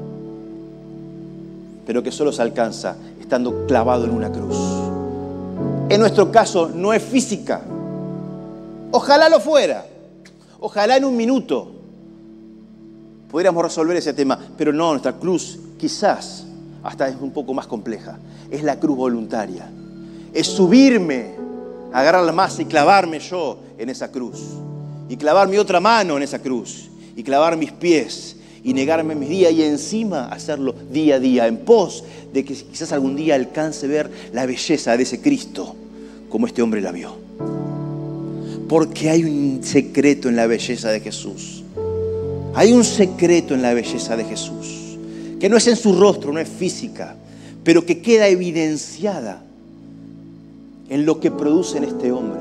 pero que solo se alcanza estando clavado en una cruz. En nuestro caso no es física. Ojalá lo fuera. Ojalá en un minuto pudiéramos resolver ese tema, pero no, nuestra cruz quizás hasta es un poco más compleja. Es la cruz voluntaria. Es subirme, agarrar la masa y clavarme yo en esa cruz. Y clavar mi otra mano en esa cruz. Y clavar mis pies. Y negarme mis días y encima hacerlo día a día. En pos de que quizás algún día alcance a ver la belleza de ese Cristo como este hombre la vio. Porque hay un secreto en la belleza de Jesús. Hay un secreto en la belleza de Jesús. Que no es en su rostro, no es física, pero que queda evidenciada en lo que produce en este hombre.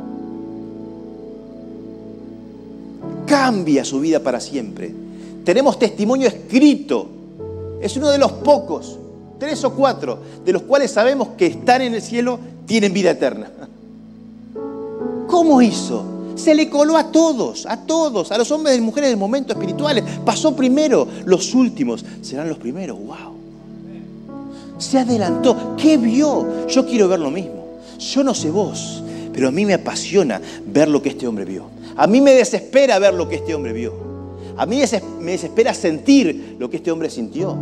Cambia su vida para siempre. Tenemos testimonio escrito. Es uno de los pocos 3 o 4, de los cuales sabemos que están en el cielo, tienen vida eterna. ¿Cómo hizo? Se le coló a todos, a los hombres y mujeres del momento espirituales. Pasó primero, los últimos serán los primeros. ¡Wow! Se adelantó. ¿Qué vio? Yo quiero ver lo mismo. Yo no sé vos, pero a mí me apasiona ver lo que este hombre vio. A mí me desespera ver lo que este hombre vio. A mí me desespera sentir lo que este hombre sintió.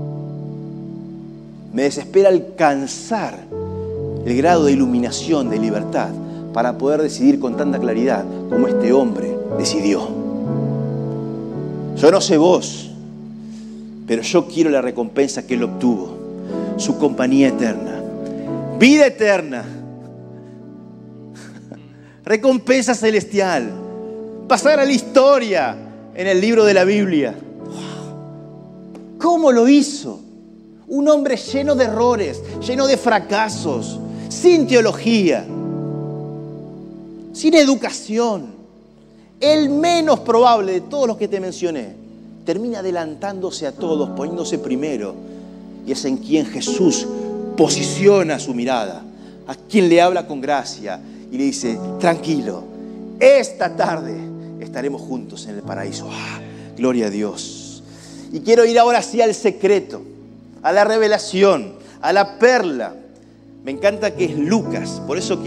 Me desespera alcanzar el grado de iluminación, de libertad, para poder decidir con tanta claridad como este hombre decidió. Yo no sé vos, pero yo quiero la recompensa que él obtuvo. Su compañía eterna, vida eterna, recompensa celestial, pasar a la historia en el libro de la Biblia. ¿Cómo lo hizo? Un hombre lleno de errores, lleno de fracasos, sin teología, sin educación, el menos probable de todos los que te mencioné, termina adelantándose a todos, poniéndose primero. Y es en quien Jesús posiciona su mirada, a quien le habla con gracia y le dice, tranquilo, esta tarde estaremos juntos en el paraíso. ¡Ah! Gloria a Dios. Y quiero ir ahora sí al secreto, a la revelación, a la perla. Me encanta que es Lucas, por eso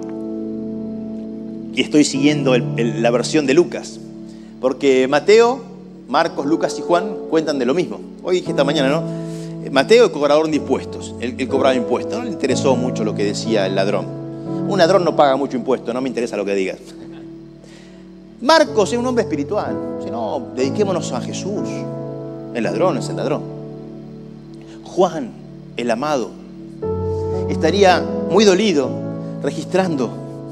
estoy siguiendo la versión de Lucas, porque Mateo, Marcos, Lucas y Juan cuentan de lo mismo. Hoy dije esta mañana, ¿no? Mateo, el cobrador de impuestos, él cobraba impuestos, no le interesó mucho lo que decía el ladrón. Un ladrón no paga mucho impuesto, no me interesa lo que digas. Marcos es un hombre espiritual, dice, no, dediquémonos a Jesús. El ladrón es el ladrón. Juan, el amado, estaría muy dolido registrando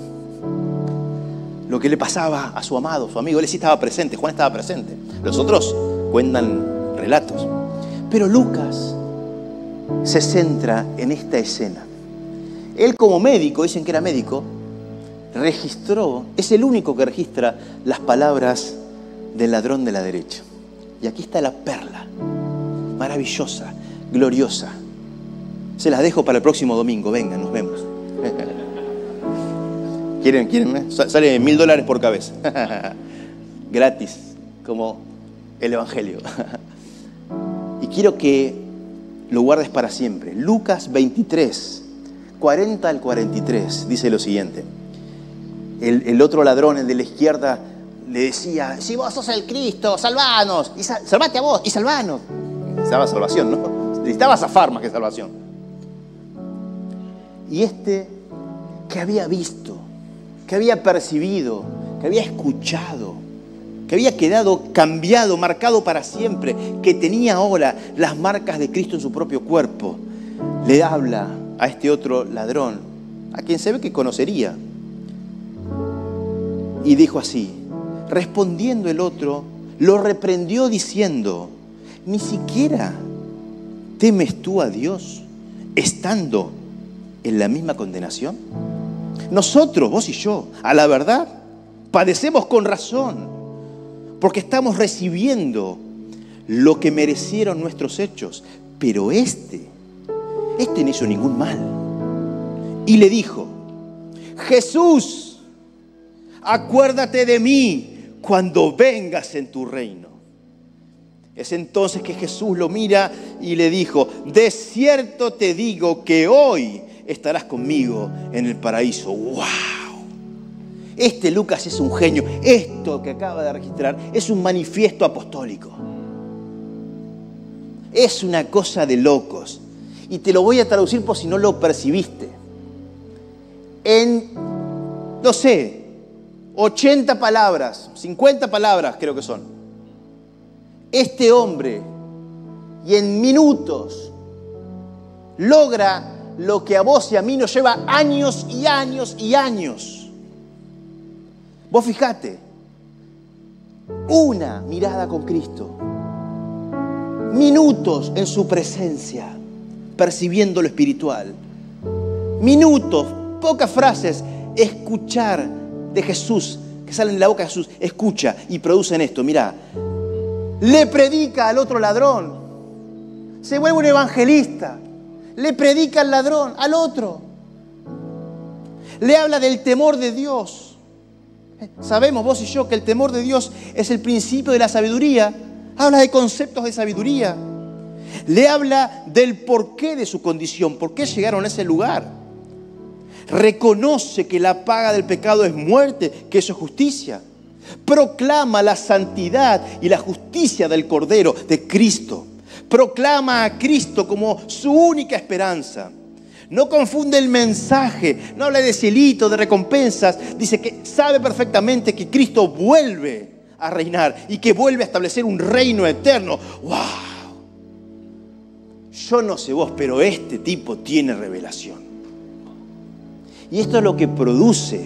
lo que le pasaba a su amado, su amigo. Él sí estaba presente, Juan estaba presente. Los otros cuentan relatos. Pero Lucas se centra en esta escena. Él como médico, dicen que era médico, registró, es el único que registra las palabras del ladrón de la derecha. Y aquí está la perla, maravillosa, gloriosa. Se las dejo para el próximo domingo, vengan, nos vemos. ¿Quieren? Sale $1,000 por cabeza. Gratis, como el Evangelio. Y quiero que lo guardes para siempre. Lucas 23, 40 al 43, dice lo siguiente. El otro ladrón, el de la izquierda, le decía, si vos sos el Cristo, salvanos, y salvate a vos, y salvanos. Necesitaba salvación, ¿no? Necesitaba zafar más que salvación. Y este que había visto, que había percibido, que había escuchado, que había quedado cambiado, marcado para siempre, que tenía ahora las marcas de Cristo en su propio cuerpo, le habla a este otro ladrón, a quien se ve que conocería. Y dijo así, respondiendo el otro, lo reprendió diciendo, ¿ni siquiera temes tú a Dios estando en la misma condenación? Nosotros, vos y yo, a la verdad, padecemos con razón, porque estamos recibiendo lo que merecieron nuestros hechos. Pero este no hizo ningún mal. Y le dijo, Jesús, acuérdate de mí cuando vengas en tu reino. Es entonces que Jesús lo mira y le dijo, de cierto te digo que hoy estarás conmigo en el paraíso. ¡Wow! Este Lucas es un genio. Esto que acaba de registrar es un manifiesto apostólico. Es una cosa de locos. Y te lo voy a traducir por si no lo percibiste. En, no sé, 80 palabras, 50 palabras creo que son. Este hombre, y en minutos, logra lo que a vos y a mí nos lleva años y años y años. Vos fijate, una mirada con Cristo, minutos en su presencia, percibiendo lo espiritual, minutos, pocas frases, escuchar de Jesús, que salen de la boca de Jesús, escucha y producen esto, mirá, le predica al otro ladrón, se vuelve un evangelista, Le predica al ladrón, al otro. Le habla del temor de Dios. Sabemos vos y yo que el temor de Dios es el principio de la sabiduría. Habla de conceptos de sabiduría. Le habla del porqué de su condición, por qué llegaron a ese lugar. Reconoce que la paga del pecado es muerte, que eso es justicia. Proclama la santidad y la justicia del Cordero, de Cristo. Proclama a Cristo como su única esperanza. No confunde el mensaje, no habla de cielito, de recompensas. Dice que sabe perfectamente que Cristo vuelve a reinar y que vuelve a establecer un reino eterno. ¡Wow! Yo no sé vos, pero este tipo tiene revelación. Y esto es lo que produce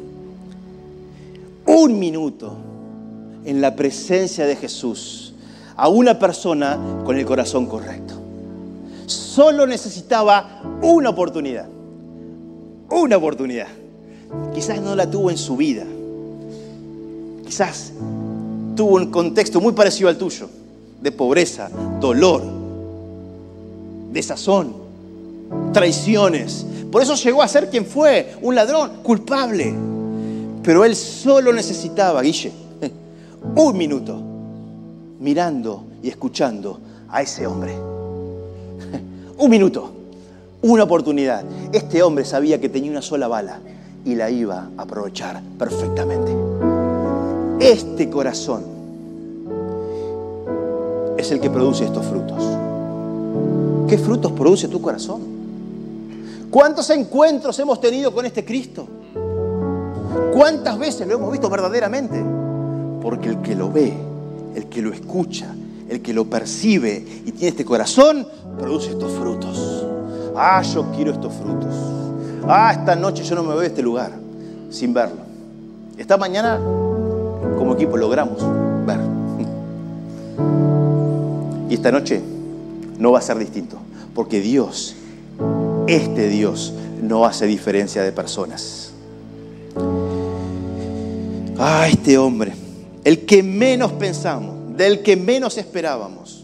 un minuto en la presencia de Jesús a una persona con el corazón correcto. Solo necesitaba una oportunidad. Una oportunidad. Quizás no la tuvo en su vida. Quizás tuvo un contexto muy parecido al tuyo, de pobreza, dolor, desazón, traiciones. Por eso llegó a ser quien fue, un ladrón, culpable. Pero él solo necesitaba, Guille, un minuto mirando y escuchando a ese hombre. Un minuto, una oportunidad. Este hombre sabía que tenía una sola bala y la iba a aprovechar perfectamente. Este corazón es el que produce estos frutos. ¿Qué frutos produce tu corazón? ¿Cuántos encuentros hemos tenido con este Cristo? ¿Cuántas veces lo hemos visto verdaderamente? Porque el que lo ve, el que lo escucha, el que lo percibe y tiene este corazón, produce estos frutos. Ah, yo quiero estos frutos. Ah, esta noche yo no me voy de este lugar sin verlo. Esta mañana, como equipo, logramos ver. Y esta noche no va a ser distinto, porque Dios, este Dios, no hace diferencia de personas. Ah, este hombre, el que menos pensamos, del que menos esperábamos,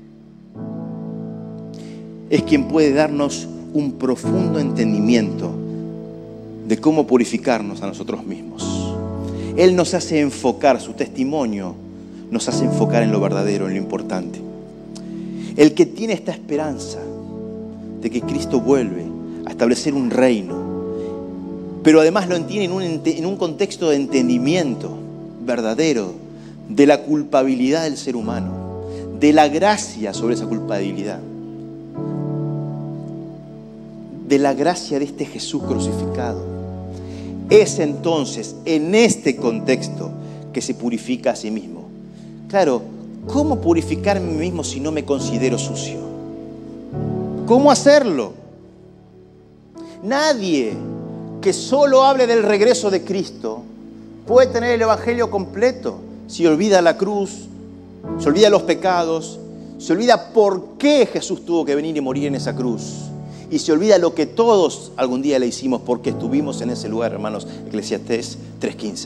es quien puede darnos un profundo entendimiento de cómo purificarnos a nosotros mismos. Él nos hace enfocar, su testimonio nos hace enfocar en lo verdadero, en lo importante. El que tiene esta esperanza de que Cristo vuelve a establecer un reino, pero además lo tiene en un contexto de entendimiento verdadero de la culpabilidad del ser humano, de la gracia sobre esa culpabilidad, de la gracia de este Jesús crucificado. Es entonces en este contexto que se purifica a sí mismo. Claro, ¿cómo purificarme a mí mismo si no me considero sucio? ¿Cómo hacerlo? Nadie que solo hable del regreso de Cristo puede tener el evangelio completo si olvida la cruz, se olvida los pecados, se olvida por qué Jesús tuvo que venir y morir en esa cruz. Y se olvida lo que todos algún día le hicimos porque estuvimos en ese lugar, hermanos. Eclesiastés 3:15.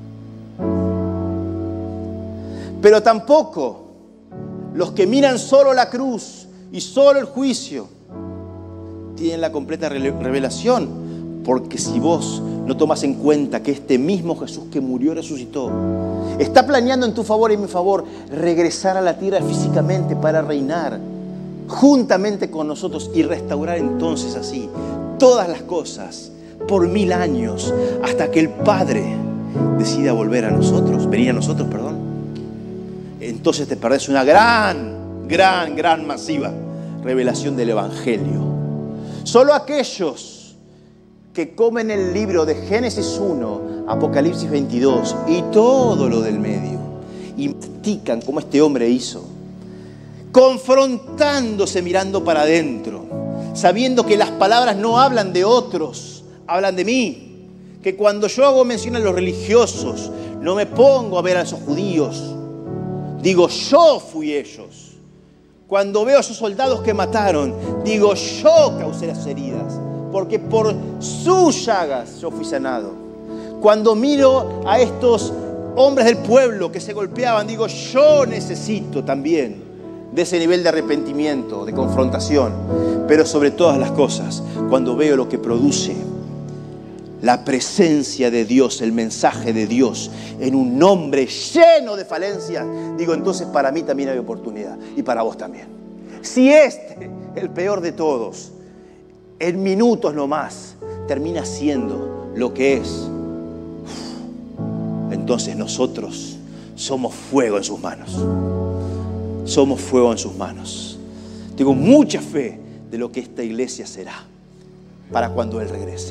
Pero tampoco los que miran solo la cruz y solo el juicio tienen la completa revelación. Porque si vos no tomas en cuenta que este mismo Jesús que murió y resucitó está planeando en tu favor y en mi favor regresar a la tierra físicamente para reinar juntamente con nosotros y restaurar entonces así todas las cosas por 1000 años hasta que el Padre decida volver a nosotros, venir a nosotros, perdón. Entonces te perdés una gran masiva revelación del Evangelio. Solo aquellos que comen el libro de Génesis 1, Apocalipsis 22 y todo lo del medio y mastican como este hombre hizo, confrontándose, mirando para adentro, sabiendo que las palabras no hablan de otros, hablan de mí. Que cuando yo hago mención a los religiosos, no me pongo a ver a esos judíos, digo yo fui ellos. Cuando veo a esos soldados que mataron, digo yo causé las heridas, porque por sus llagas yo fui sanado. Cuando miro a estos hombres del pueblo que se golpeaban, digo yo necesito también de ese nivel de arrepentimiento, de confrontación. Pero sobre todas las cosas, cuando veo lo que produce la presencia de Dios, el mensaje de Dios en un hombre lleno de falencias, digo, entonces para mí también hay oportunidad y para vos también. Si el peor de todos, en minutos nomás, termina siendo lo que es, entonces nosotros somos fuego en sus manos. Somos fuego en sus manos. Tengo mucha fe de lo que esta iglesia será para cuando Él regrese.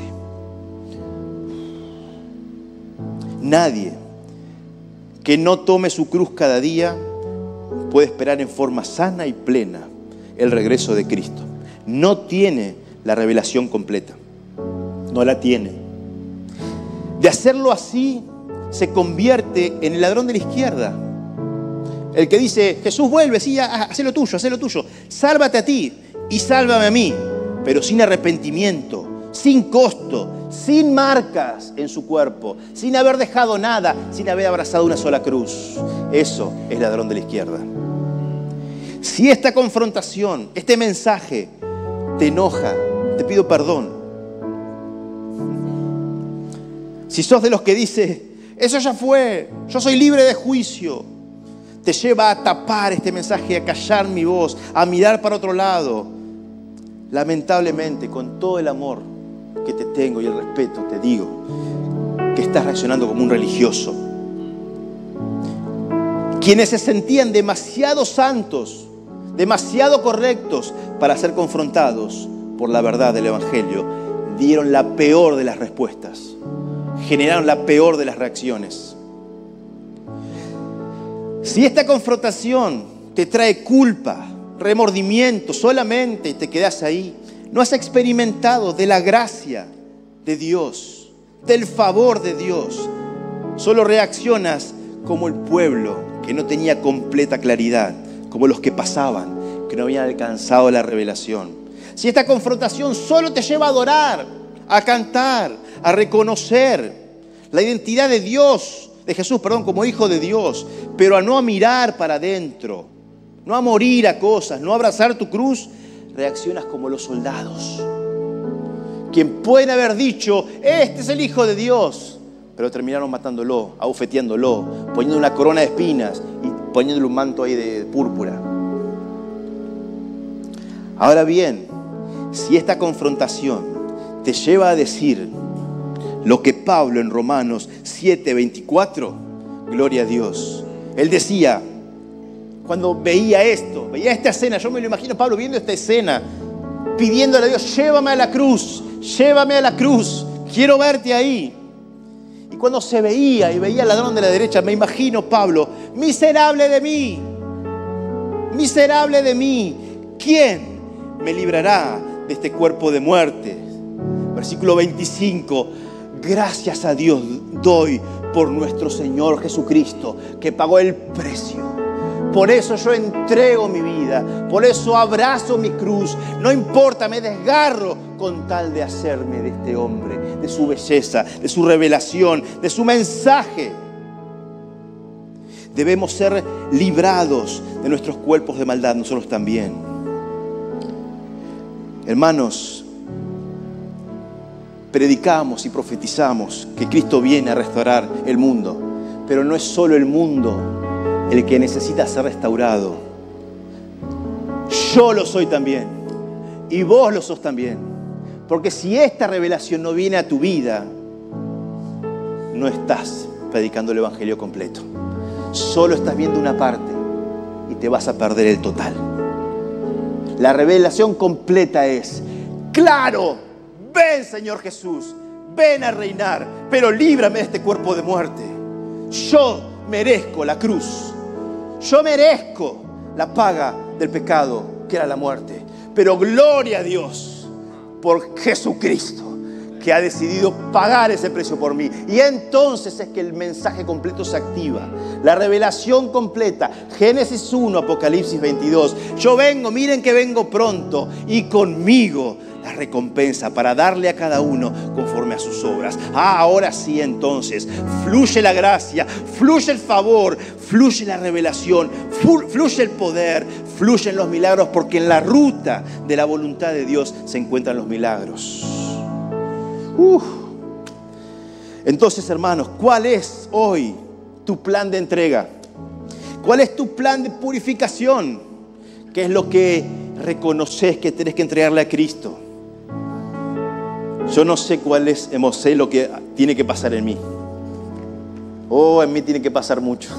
Nadie que no tome su cruz cada día puede esperar en forma sana y plena el regreso de Cristo. No tiene la revelación completa. No la tiene. De hacerlo así, se convierte en el ladrón de la izquierda. El que dice, Jesús vuelve, sí, haz lo tuyo, haz lo tuyo. Sálvate a ti y sálvame a mí. Pero sin arrepentimiento, sin costo, sin marcas en su cuerpo, sin haber dejado nada, sin haber abrazado una sola cruz. Eso es ladrón de la izquierda. Si esta confrontación, este mensaje te enoja, te pido perdón. Si sos de los que dice, eso ya fue, yo soy libre de juicio, te lleva a tapar este mensaje, a callar mi voz, a mirar para otro lado. Lamentablemente, con todo el amor que te tengo y el respeto, te digo que estás reaccionando como un religioso. Quienes se sentían demasiado santos, demasiado correctos para ser confrontados por la verdad del Evangelio, dieron la peor de las respuestas, generaron la peor de las reacciones. Si esta confrontación te trae culpa, remordimiento solamente y te quedas ahí, no has experimentado de la gracia de Dios, del favor de Dios. Solo reaccionas como el pueblo que no tenía completa claridad, como los que pasaban, que no habían alcanzado la revelación. Si esta confrontación solo te lleva a adorar, a cantar, a reconocer la identidad de Dios, de Jesús, como hijo de Dios, pero a no mirar para adentro, no a morir a cosas, no a abrazar tu cruz, reaccionas como los soldados, quien pueden haber dicho, este es el Hijo de Dios, pero terminaron matándolo, abofeteándolo, poniendo una corona de espinas y poniéndole un manto ahí de púrpura. Ahora bien, si esta confrontación te lleva a decir lo que Pablo en Romanos 7:24, gloria a Dios. Él decía, cuando veía esto, veía esta escena, yo me lo imagino Pablo viendo esta escena, pidiéndole a Dios, llévame a la cruz, quiero verte ahí. Y cuando se veía y veía al ladrón de la derecha, me imagino Pablo, miserable de mí, ¿quién me librará de este cuerpo de muerte? Versículo 25, gracias a Dios doy por nuestro Señor Jesucristo, que pagó el precio. Por eso yo entrego mi vida, por eso abrazo mi cruz. No importa, me desgarro con tal de hacerme de este hombre, de su belleza, de su revelación, de su mensaje. Debemos ser librados de nuestros cuerpos de maldad, nosotros también. Hermanos, predicamos y profetizamos que Cristo viene a restaurar el mundo, pero no es solo el mundo el que necesita ser restaurado. Yo lo soy también y vos lo sos también, porque si esta revelación no viene a tu vida, no estás predicando el Evangelio completo, solo estás viendo una parte y te vas a perder el total. La revelación completa es, claro, ven Señor Jesús, ven a reinar, pero líbrame de este cuerpo de muerte. Yo merezco la cruz, yo merezco la paga del pecado, que era la muerte, pero gloria a Dios por Jesucristo, que ha decidido pagar ese precio por mí. Y entonces es que el mensaje completo se activa, la revelación completa. Génesis 1, Apocalipsis 22. Yo vengo, miren que vengo pronto, y conmigo la recompensa para darle a cada uno conforme a sus obras. Ahora sí, entonces fluye la gracia, fluye el favor, fluye la revelación, fluye el poder, fluyen los milagros porque en la ruta de la voluntad de Dios se encuentran los milagros. Entonces, hermanos, ¿cuál es hoy tu plan de entrega? ¿Cuál es tu plan de purificación? ¿Qué es lo que reconoces que tenés que entregarle a Cristo? Yo no sé cuál es, sé lo que tiene que pasar en mí. En mí tiene que pasar mucho.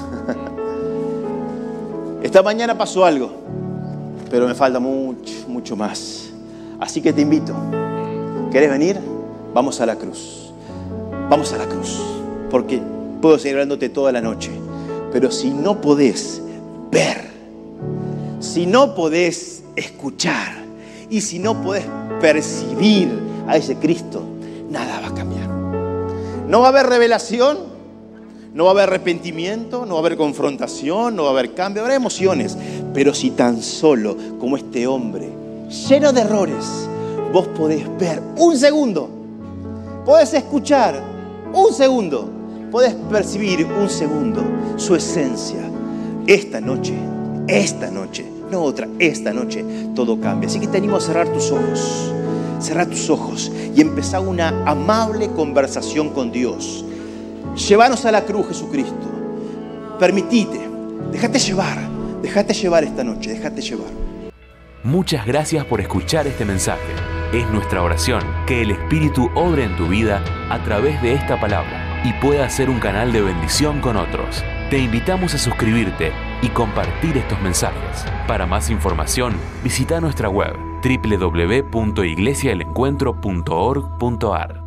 Esta mañana pasó algo, pero me falta mucho más. Así que te invito. ¿Querés venir? Vamos a la cruz. Vamos a la cruz. Porque puedo seguir hablándote toda la noche. Pero si no podés ver, si no podés escuchar y si no podés percibir a ese Cristo, nada va a cambiar. No va a haber revelación, no va a haber arrepentimiento, no va a haber confrontación, no va a haber cambio, habrá emociones. Pero si tan solo como este hombre, lleno de errores, vos podés ver un segundo, podés escuchar un segundo, podés percibir un segundo su esencia. Esta noche, no otra, esta noche todo cambia. Así que te animo a cerrar tus ojos. Cerrá tus ojos y empezá una amable conversación con Dios. Llévanos a la cruz, Jesucristo. Permitite, déjate llevar esta noche, déjate llevar. Muchas gracias por escuchar este mensaje. Es nuestra oración que el Espíritu obre en tu vida a través de esta palabra y pueda ser un canal de bendición con otros. Te invitamos a suscribirte y compartir estos mensajes. Para más información, visita nuestra web www.iglesiaelencuentro.org.ar.